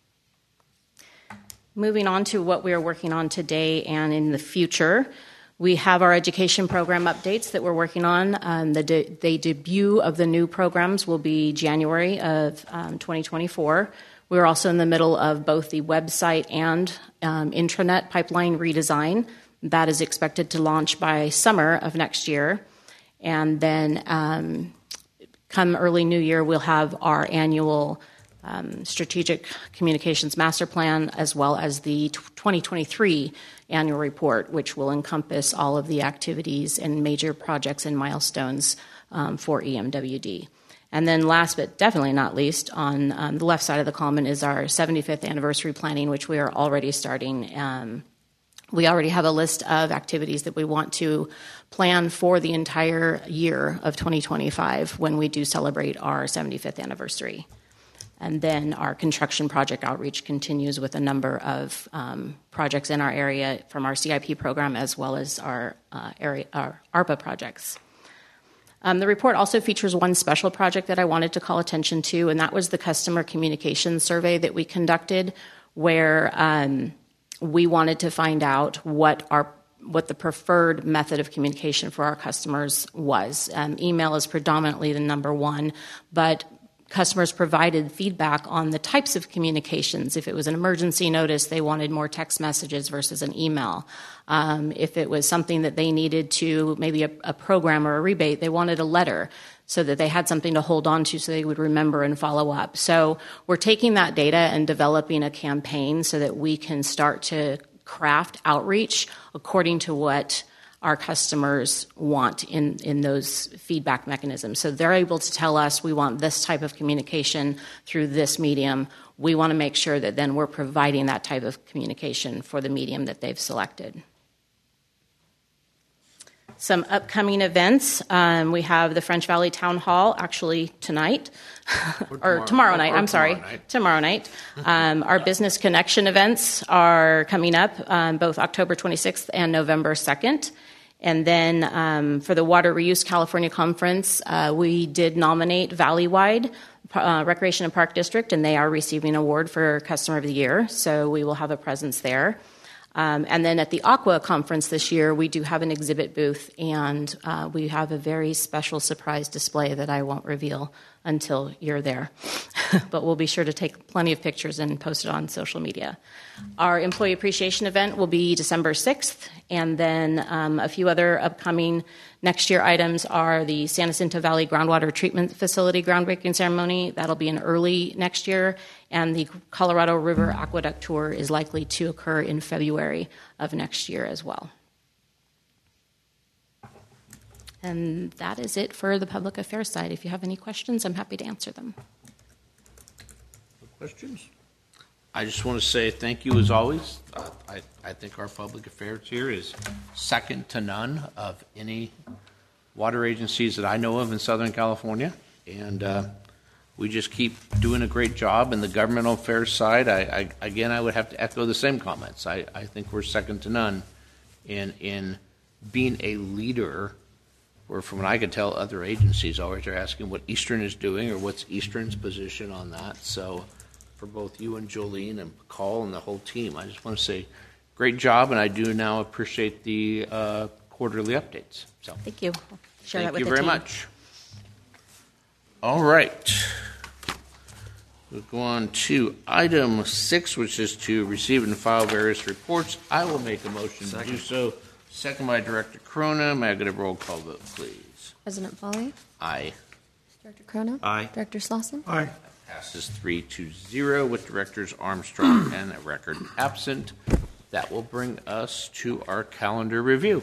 Moving on to what we are working on today and in the future. We have our education program updates that we're working on. Um, the, de- the debut of the new programs will be January of um, twenty twenty-four. We're also in the middle of both the website and um, intranet pipeline redesign. That is expected to launch by summer of next year. And then um, come early new year, we'll have our annual Um, strategic communications master plan, as well as the twenty twenty-three annual report, which will encompass all of the activities and major projects and milestones um, for E M W D. And then last but definitely not least, on um, the left side of the column is our seventy-fifth anniversary planning, which we are already starting. Um, we already have a list of activities that we want to plan for the entire year of twenty twenty-five when we do celebrate our seventy-fifth anniversary. And then our construction project outreach continues with a number of um, projects in our area from our C I P program as well as our, uh, area, our ARPA projects. Um, the report also features one special project that I wanted to call attention to, and that was the customer communication survey that we conducted, where um, we wanted to find out what our what the preferred method of communication for our customers was. Um, email is predominantly the number one, but customers provided feedback on the types of communications. If it was an emergency notice, they wanted more text messages versus an email. Um, if it was something that they needed to, maybe a, a program or a rebate, they wanted a letter so that they had something to hold on to so they would remember and follow up. So we're taking that data and developing a campaign so that we can start to craft outreach according to what our customers want in, in those feedback mechanisms. So they're able to tell us, we want this type of communication through this medium. We want to make sure that then we're providing that type of communication for the medium that they've selected. Some upcoming events. Um, we have the French Valley Town Hall actually tonight, or tomorrow, or tomorrow night, or I'm tomorrow sorry, night. tomorrow night. Um, our Business Connection events are coming up um, both October twenty-sixth and November second. And then um, for the Water Reuse California Conference, uh, we did nominate Valleywide uh, Recreation and Park District, and they are receiving an award for Customer of the Year, so we will have a presence there. Um, and then at the Aqua Conference this year, we do have an exhibit booth, and uh, we have a very special surprise display that I won't reveal until you're there. But we'll be sure to take plenty of pictures and post it on social media. Our Employee Appreciation event will be December sixth, and then um, a few other upcoming next year items are the San Jacinto Valley Groundwater Treatment Facility groundbreaking ceremony. That'll be in early next year, and the Colorado River Aqueduct Tour is likely to occur in February of next year as well. And that is it for the public affairs side. If you have any questions, I'm happy to answer them. Questions? I just want to say thank you as always. Uh, I, I think our public affairs here is second to none of any water agencies that I know of in Southern California. And uh, we just keep doing a great job. And the governmental affairs side, I, I, again, I would have to echo the same comments. I, I think we're second to none in, in being a leader, where from what I can tell, other agencies always are asking what Eastern is doing or what's Eastern's position on that. So for both you and Jolene and Paul and the whole team, I just want to say great job, and I do now appreciate the uh, quarterly updates. So thank you. I'll share thank that with you the very team. much. All right. We'll go on to item six, which is to receive and file various reports. I will make a motion Second. to do so. Second by Director Corona. May I get a roll call vote, please? President Foley? Aye. Director Corona? Aye. Director Slauson? Aye. Passes three to zero with Directors Armstrong and a record absent. That will bring us to our calendar review.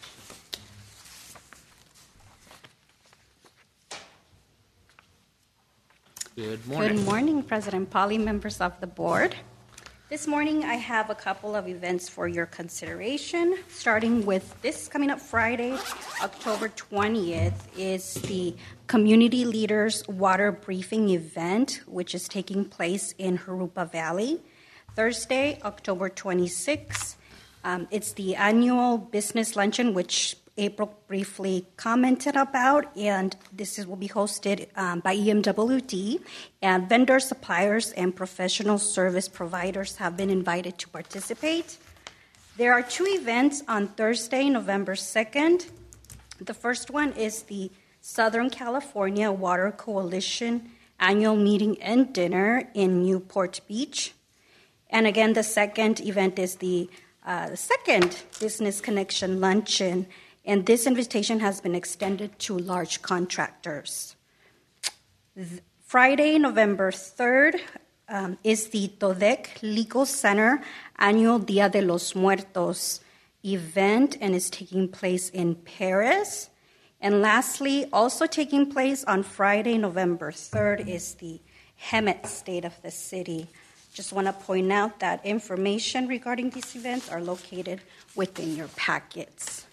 Good morning. Good morning, President Polly, members of the board. This morning, I have a couple of events for your consideration. Starting with this coming up Friday, October twentieth, is the Community Leaders Water Briefing event, which is taking place in Jurupa Valley. Thursday, October twenty-sixth, um, it's the annual business luncheon, which April briefly commented about, and this is, will be hosted um, by E M W D, and vendors, suppliers, and professional service providers have been invited to participate. There are two events on Thursday, November second. The first one is the Southern California Water Coalition annual meeting and dinner in Newport Beach. And again, the second event is the uh, second Business Connection Luncheon, and this invitation has been extended to large contractors. Th- Friday, November third, um, is the T O D E C Legal Center annual Dia de los Muertos event, and is taking place in Paris. And lastly, also taking place on Friday, November third, is the Hemet State of the City. Just want to point out that information regarding these events are located within your packets.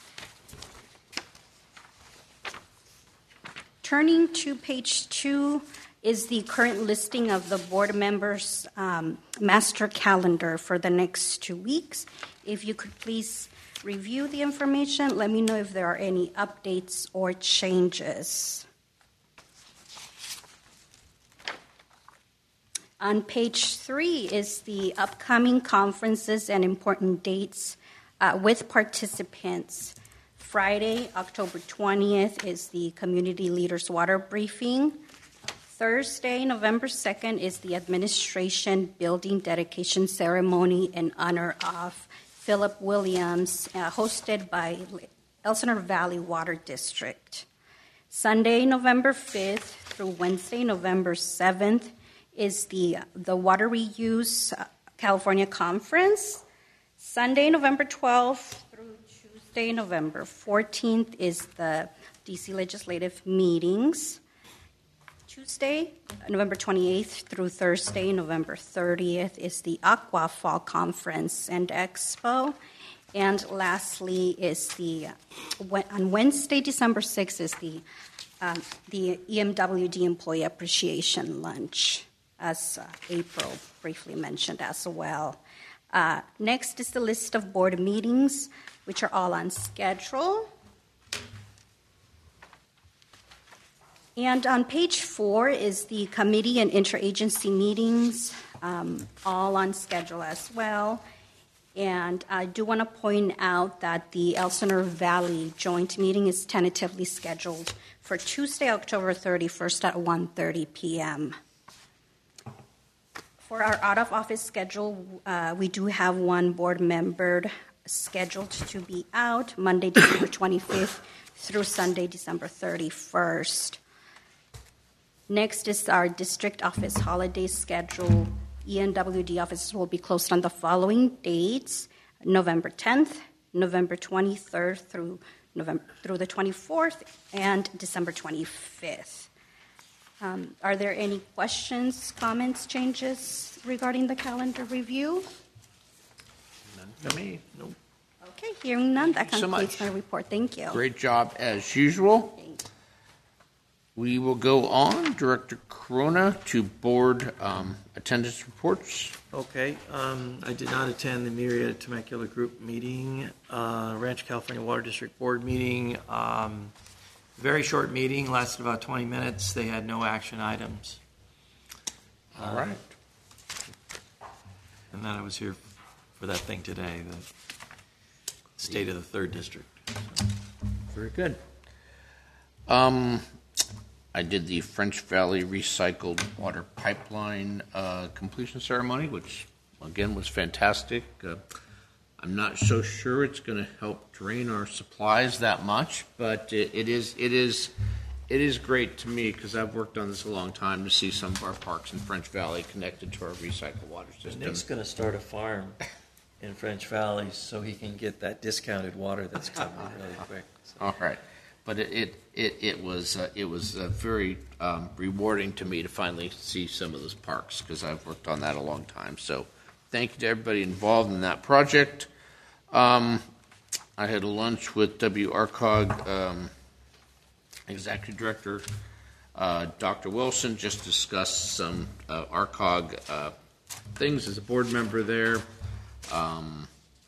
Turning to page two is the current listing of the board members' um, master calendar for the next two weeks. If you could please review the information, let me know if there are any updates or changes. On page three is the upcoming conferences and important dates uh, with participants. Friday, October twentieth, is the Community Leaders Water Briefing. Thursday, November second, is the administration building dedication ceremony in honor of Philip Williams, uh, hosted by Elsinore Valley Water District. Sunday, November fifth through Wednesday, November seventh, is the, the Water Reuse California Conference. Sunday, November twelfth through Tuesday, November fourteenth, is the D C Legislative Meetings. Tuesday, November twenty-eighth through Thursday, November thirtieth, is the Aqua Fall Conference and Expo. And lastly is the, on Wednesday, December sixth, is the, um, the E M W D Employee Appreciation Lunch, as uh, April briefly mentioned as well. Uh, next is the list of board meetings, which are all on schedule. And on page four is the committee and interagency meetings, um, all on schedule as well. And I do want to point out that the Elsinore Valley joint meeting is tentatively scheduled for Tuesday, October thirty-first at one thirty p.m. For our out-of-office schedule, uh, we do have one board member scheduled to be out Monday, December twenty-fifth through Sunday, December thirty-first. Next is our district office holiday schedule. E N W D offices will be closed on the following dates: November tenth, November twenty-third through November through the twenty-fourth, and December twenty-fifth. Um, are there any questions, comments, changes regarding the calendar review? None for me. Nope. Okay, hearing none, that Thank you so concludes much. my report. Thank you. Great job as usual. We will go on, Director Corona, to board um, attendance reports. Okay, um, I did not attend the Myriad Temecula Group meeting, uh, Rancho California Water District Board meeting. Um, very short meeting, lasted about twenty minutes. They had no action items. All Uh, right. And then I was here for that thing today, the state of the third district. Very good. Um, I did the French Valley Recycled Water Pipeline uh, completion ceremony, which, again, was fantastic. Uh, I'm not so sure it's going to help drain our supplies that much, but it, it is it is it is great to me, because I've worked on this a long time, to see some of our parks in French Valley connected to our recycled water system. Nick's going to start a farm in French Valley so he can get that discounted water that's coming really quick. So. All right. But it it, it, it was uh, it was uh, very um, rewarding to me to finally see some of those parks, because I've worked on that a long time. So thank you to everybody involved in that project. Um, I had a lunch with W R C O G um, Executive Director uh, Doctor Wilson, just to discuss some uh, R C O G uh, things as a board member there. Um,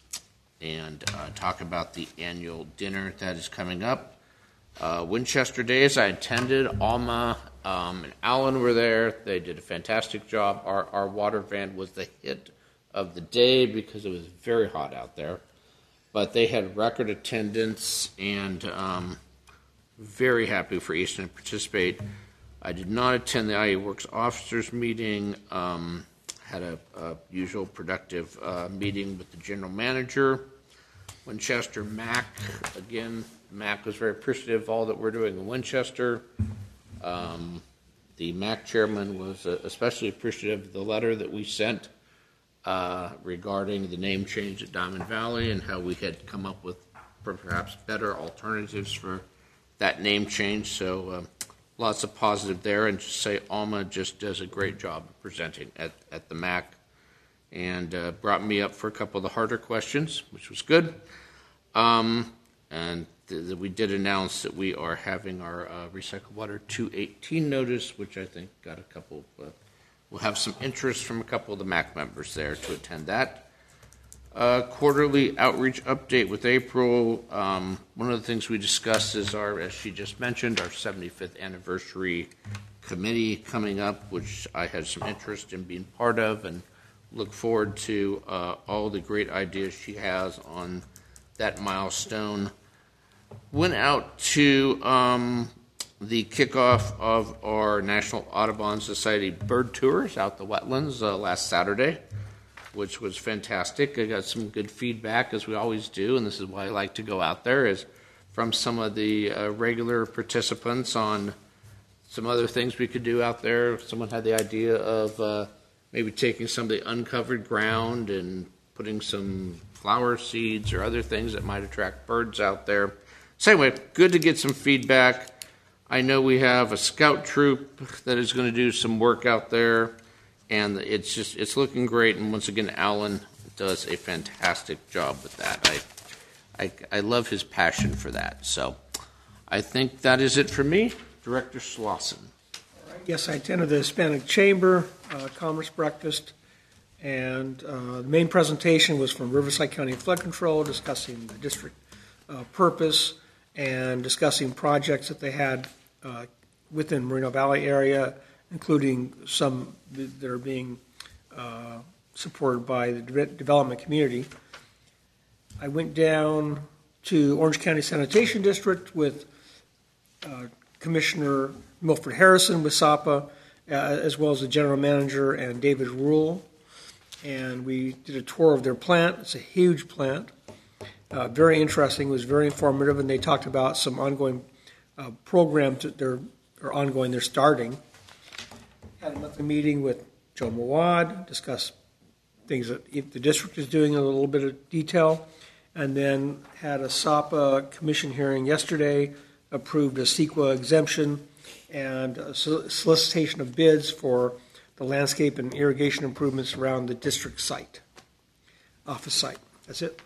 and uh, talk about the annual dinner that is coming up. Uh, Winchester Days, I attended. Alma um, and Alan were there. They did a fantastic job. Our, our water van was the hit of the day because it was very hot out there. But they had record attendance, and um, very happy for Easton to participate. I did not attend the I A Works officers meeting. Um, had a, a usual productive uh, meeting with the general manager. Winchester Mac, again, Mac was very appreciative of all that we're doing in Winchester. Um, the Mac chairman was uh, especially appreciative of the letter that we sent uh, regarding the name change at Diamond Valley, and how we had come up with perhaps better alternatives for that name change. So uh, lots of positive there, and just say Alma just does a great job of presenting at, at the Mac, and uh, brought me up for a couple of the harder questions, which was good. Um, and th- th- we did announce that we are having our uh, Recycled Water two eighteen notice, which I think got a couple, uh, we'll have some interest from a couple of the M A C members there to attend that. Uh, quarterly outreach update with April. Um, one of the things we discussed is our, as she just mentioned, our seventy-fifth anniversary committee coming up, which I had some interest in being part of, and look forward to uh, all the great ideas she has on that milestone. Went out to um, the kickoff of our National Audubon Society bird tours out the wetlands uh, last Saturday, which was fantastic. I got some good feedback, as we always do, and this is why I like to go out there, is from some of the uh, regular participants on some other things we could do out there. Someone had the idea of uh, maybe taking some of the uncovered ground and putting some flower seeds or other things that might attract birds out there. So anyway, good to get some feedback. I know we have a scout troop that is going to do some work out there, and it's just it's looking great. And once again, Alan does a fantastic job with that. I, I, I love his passion for that. So I think that is it for me. Director Slauson. Yes, I attended the Hispanic Chamber uh, Commerce Breakfast, and uh, the main presentation was from Riverside County Flood Control, discussing the district uh, purpose and discussing projects that they had uh, within Moreno Valley area, including some that are being uh, supported by the de- development community. I went down to Orange County Sanitation District with uh, Commissioner Milford Harrison with S A P A, uh, as well as the general manager and David Rule. And we did a tour of their plant. It's a huge plant. Uh, very interesting. It was very informative, and they talked about some ongoing uh, programs that they're are ongoing. They're starting. Had a monthly meeting with Joe Mawad, discussed things that the district is doing in a little bit of detail, and then had a S A P A commission hearing yesterday, approved a CEQA exemption and a solicitation of bids for the landscape and irrigation improvements around the district site, office site. That's it.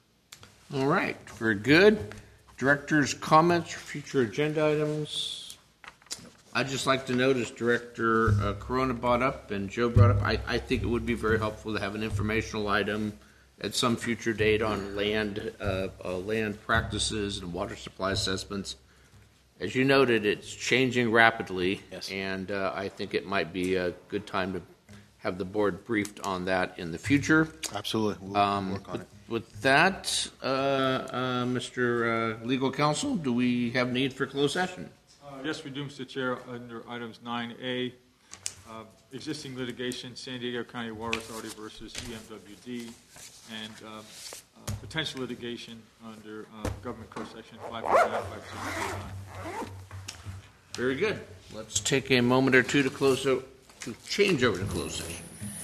All right, very good. Director's comments, future agenda items. I'd just like to note, as Director uh, Corona brought up and Joe brought up, I, I think it would be very helpful to have an informational item at some future date on land, uh, uh, land practices and water supply assessments. As you noted, it's changing rapidly, yes. and uh, I think it might be a good time to have the board briefed on that in the future. Absolutely. We'll um, work on with, it. With that, uh, uh, Mister Uh, Legal Counsel, do we have need for closed session? Uh, yes, we do, Mister Chair. Under items nine A, uh, existing litigation, San Diego County Water Authority versus E M W D, and um, uh, potential litigation under uh, Government Code Section five four nine five six point nine. Very good. Let's take a moment or two to close o- to change over to closed session.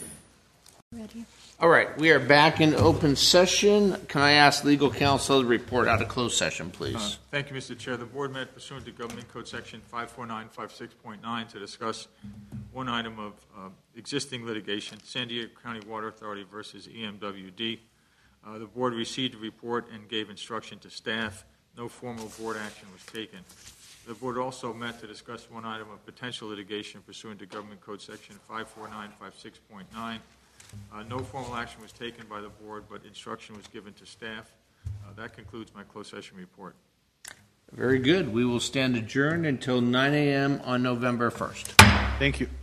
Ready. All right, we are back in open session. Can I ask legal counsel to report out of closed session, please? Uh, thank you, Mister Chair. The board met pursuant to Government Code Section five four nine five six point nine to discuss one item of uh, existing litigation, San Diego County Water Authority versus E M W D. Uh, the board received a report and gave instruction to staff. No formal board action was taken. The board also met to discuss one item of potential litigation pursuant to Government Code Section five four nine five six point nine. Uh, no formal action was taken by the board, but instruction was given to staff. Uh, that concludes my closed session report. Very good. We will stand adjourned until nine a.m. on November first. Thank you.